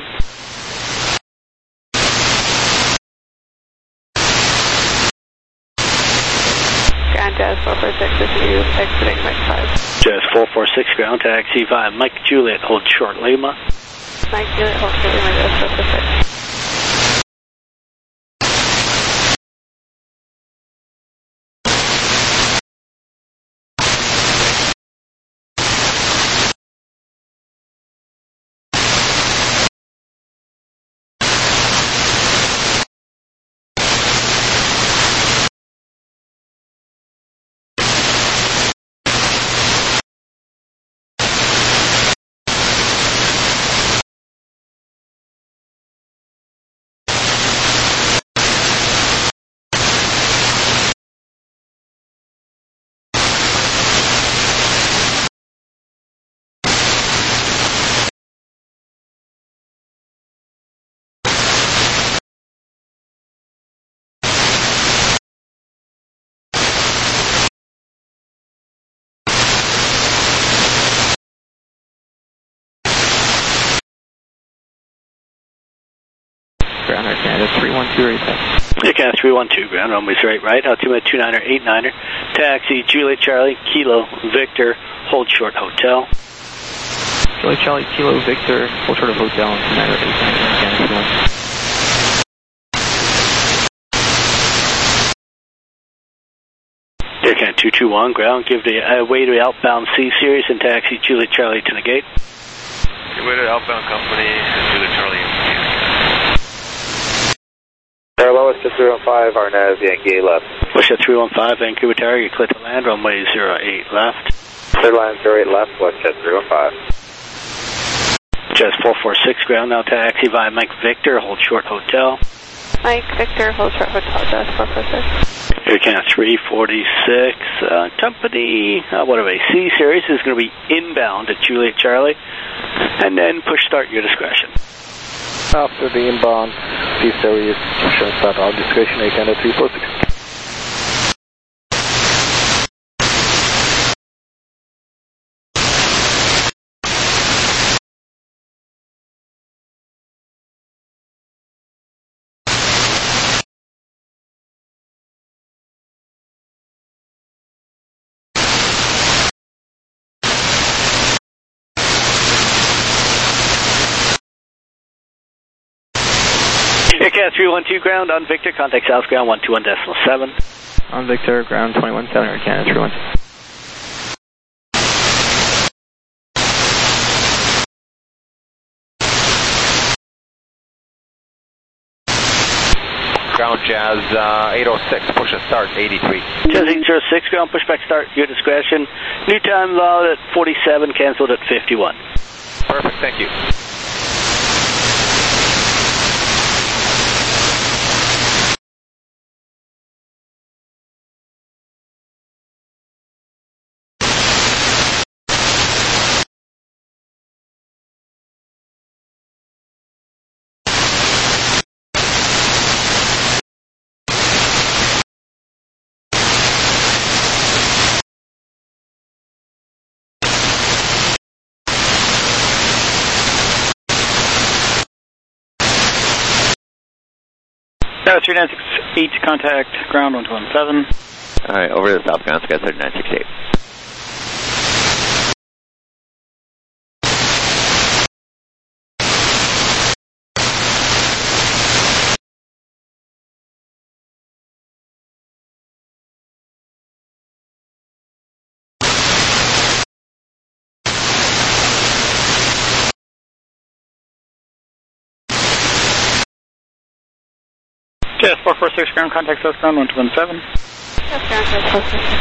Ground Jazz four four six is you exiting Mike five. Jazz four four six ground, taxi via Mike Juliet, hold short Lima. Mike Juliet, hold short Lima, Jazz four four six. ground, Air Canada three one two right there. Air Canada three one two, ground runway straight right, altimeter two niner eight niner, taxi Juliet Charlie, Kilo Victor, hold short hotel. Juliet Charlie, Kilo Victor, hold short of hotel, and two niner eight niner, Air Canada three one two. Air Canada two two one, ground, give the uh, way to outbound C Series and taxi Juliet Charlie to the gate. Give way to outbound company, Juliet Charlie. Parallel with three one five, Arnaz Yankee left. Westjet three one five, Vancouver Tower, you're clear to land, runway zero eight left. Clear line zero eight left, Westjet three one five. Jazz four four six, ground, now taxi via Mike Victor, hold short hotel. Mike Victor, hold short hotel, Jazz four four six. Air Canada three forty-six, uh, company, uh, what are they, C Series is going to be inbound at Juliet Charlie, and then push start your discretion. After the inbound C Series, show start our discretion, Air Canada three four six. Air Canada three one two, ground, on Victor, contact South ground one two one decimal seven. On Victor, ground twenty-one seven, Air Canada three one two. Ground Jazz uh, eight oh six, push a start, eighty-three. Jazz eight oh six, ground, pushback start, your discretion. New time allowed at forty-seven, cancelled at fifty-one. Perfect, thank you. Tower three nine six eight, contact ground one two one seven. Alright, over to the south ground, Sky thirty-nine sixty-eight. Jazz four four six, ground, contact south ground one two one seven. South ground, four four six.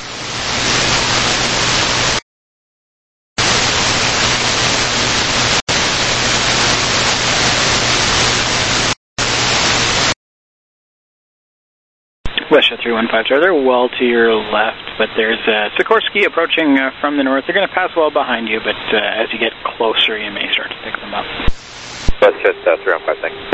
Westjet three one five, they're well to your left, but there's uh, Sikorsky approaching uh, from the north. They're going to pass well behind you, but uh, as you get closer, you may start to pick them up. Westjet uh, three one five, thanks.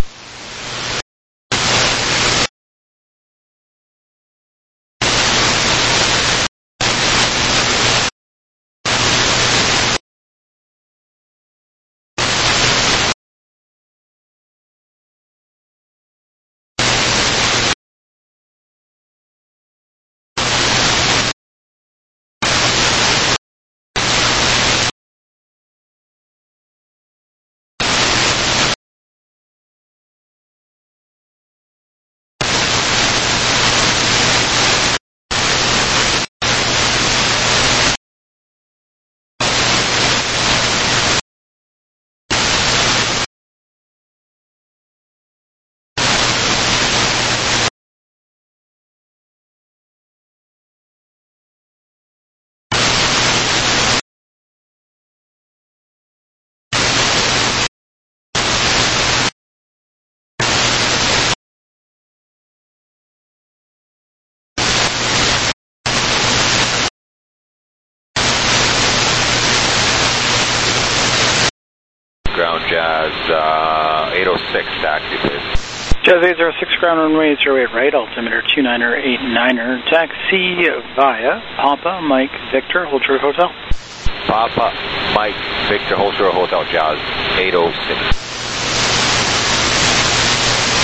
Ground Jazz uh, eight oh six, taxi please. Jazz eight oh six, ground runway zero eight right, altimeter two niner eight niner, taxi via Papa Mike Victor, hold short hotel. Papa Mike Victor, hold short hotel, Jazz eight oh six.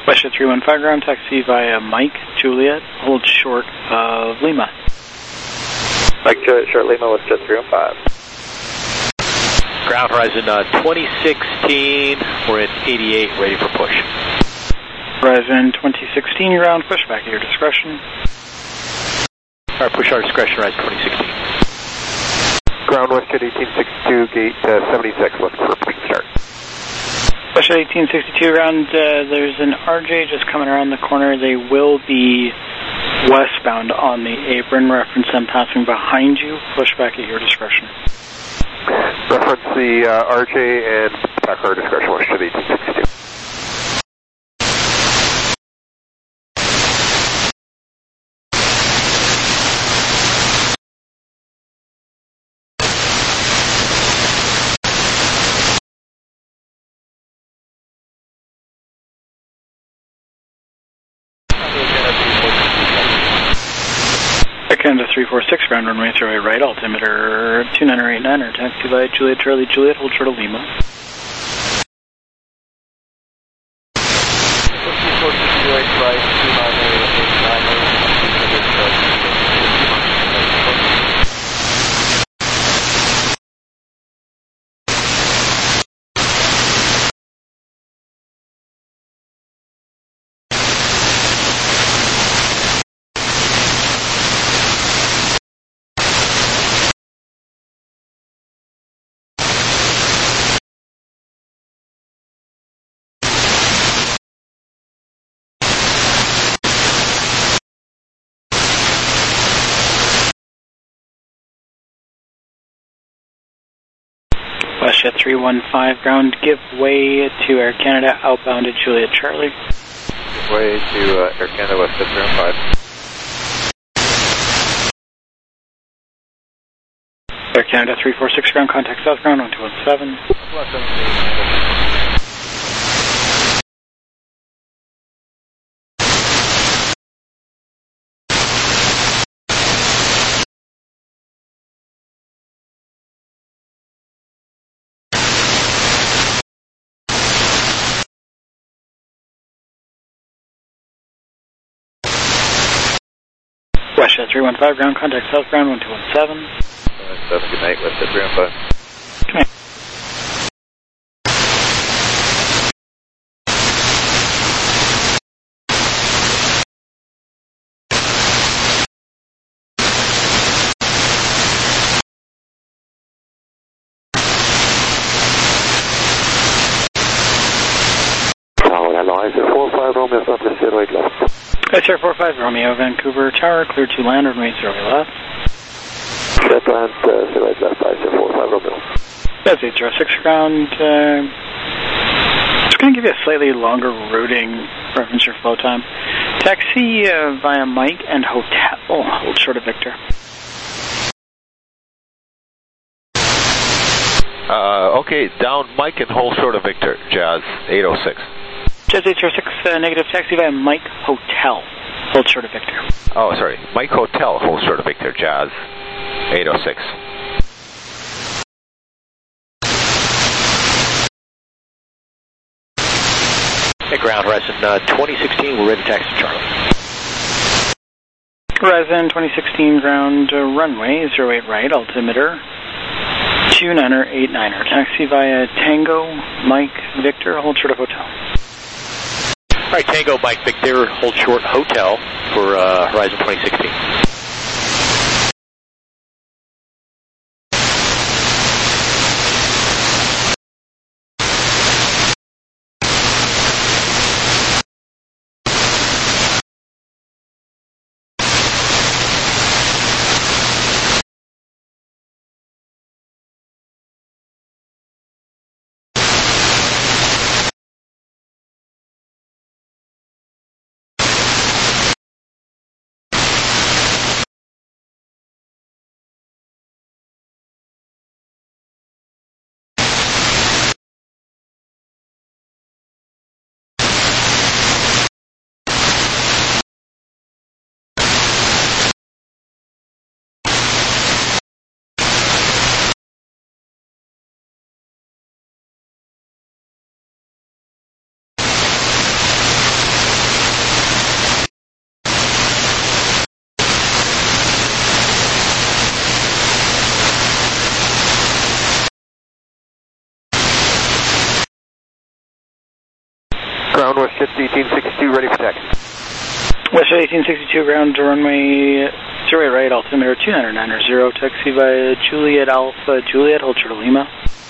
Westjet three one five ground, taxi via Mike, Juliet, hold short of Lima. Mike, Juliet, short Lima, Westjet three one five. Ground Horizon uh, twenty sixteen, we're at eighty-eight, ready for push. Horizon twenty sixteen ground, push back at your discretion. All right, push our discretion, Horizon twenty sixteen. Ground Westjet eighteen sixty-two, gate uh, seventy-six, looking for a push start. Westjet eighteen sixty-two ground, uh, there's an R J just coming around the corner. They will be westbound on the apron. Reference them passing behind you. Push back at your discretion. Reference the uh, R J and back our discretion, Westjet eighteen sixty-two. Canada three four six ground runway zero eight right, altimeter two nine eight nine, or taxi by Juliet Charlie Juliet, hold short of Lima. Westjet three one five ground, give way to Air Canada outbound at Juliet Charlie. Give way to uh, Air Canada Westjet three one five. Air Canada three four six ground, contact south ground one two one seven. Westjet three one five ground, contact south ground one two one seven. Seven, good night, Westjet three one five. Good night. Tower, hello, I said four five Romeo, Southwest zero eight left. S R four five Romeo, Vancouver Tower, clear to land, runway zero eight left. Set land, uh, zero eight left, I said four five Romeo. That's eight zero six ground. Uh, just going to give you a slightly longer routing, reference your flow time. Taxi uh, via Mike and Hotel, hold short of Victor. Uh, okay, down Mike and hold short of Victor, Jazz eight oh six. Jazz eight zero six, uh, negative, taxi via Mike Hotel, hold short of Victor. Oh, sorry, Mike Hotel, hold short of Victor, Jazz eight oh six. Hey, ground, Horizon uh, twenty sixteen, we're ready to taxi Charlie. Horizon twenty sixteen ground, uh, runway zero eight right, altimeter two nine eight nine, taxi via Tango, Mike, Victor, hold short of Hotel. All right, Tango, Mike, Victor, hold short Hotel for uh, Horizon twenty sixteen. two, ready for tech. West eighteen sixty-two, ground to runway zero eight right, altimeter two nine nine zero, taxi via Juliet Alpha, Juliet, hold short of Lima.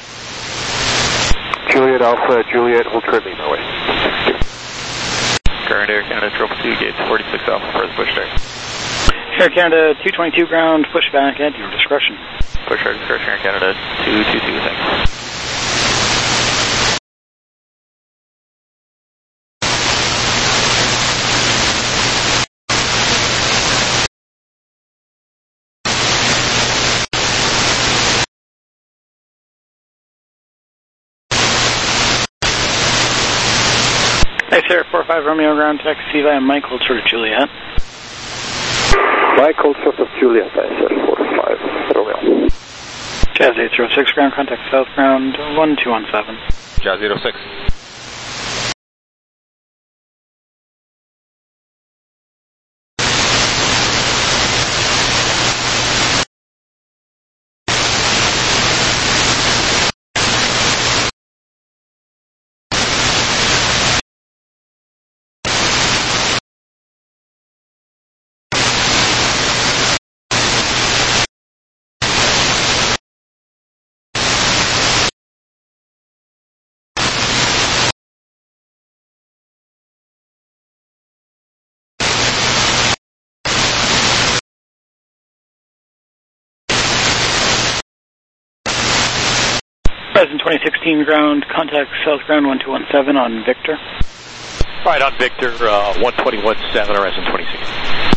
Juliet Alpha, Juliet, hold short of Lima, wait. Current Air Canada Triple Two, gate forty-six Alpha for the push start. Air Canada two twenty-two, ground, push back at your discretion. Push start discretion, Air Canada two two two, thanks. Nice Air four five Romeo, ground, taxi via Mike, hold short of Juliet. Mike, hold short of Juliet, I said four five Romeo. Jazz eight zero six, ground contact south, ground one two one seven. Jazz eight oh six. Horizon twenty sixteen, ground, contact south, ground one two one seven on Victor. Right, on Victor, uh, one twenty-one seven, Horizon twenty sixteen.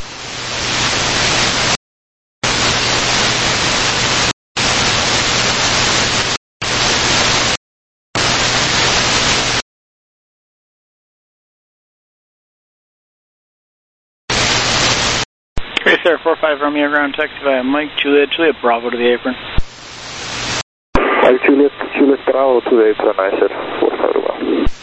Grace Air four five Romeo, ground, taxi via Mike, Juliet, Juliet Bravo to the apron. Mike, Juliet, Juliet Bravo to the apron, I said four five Romeo.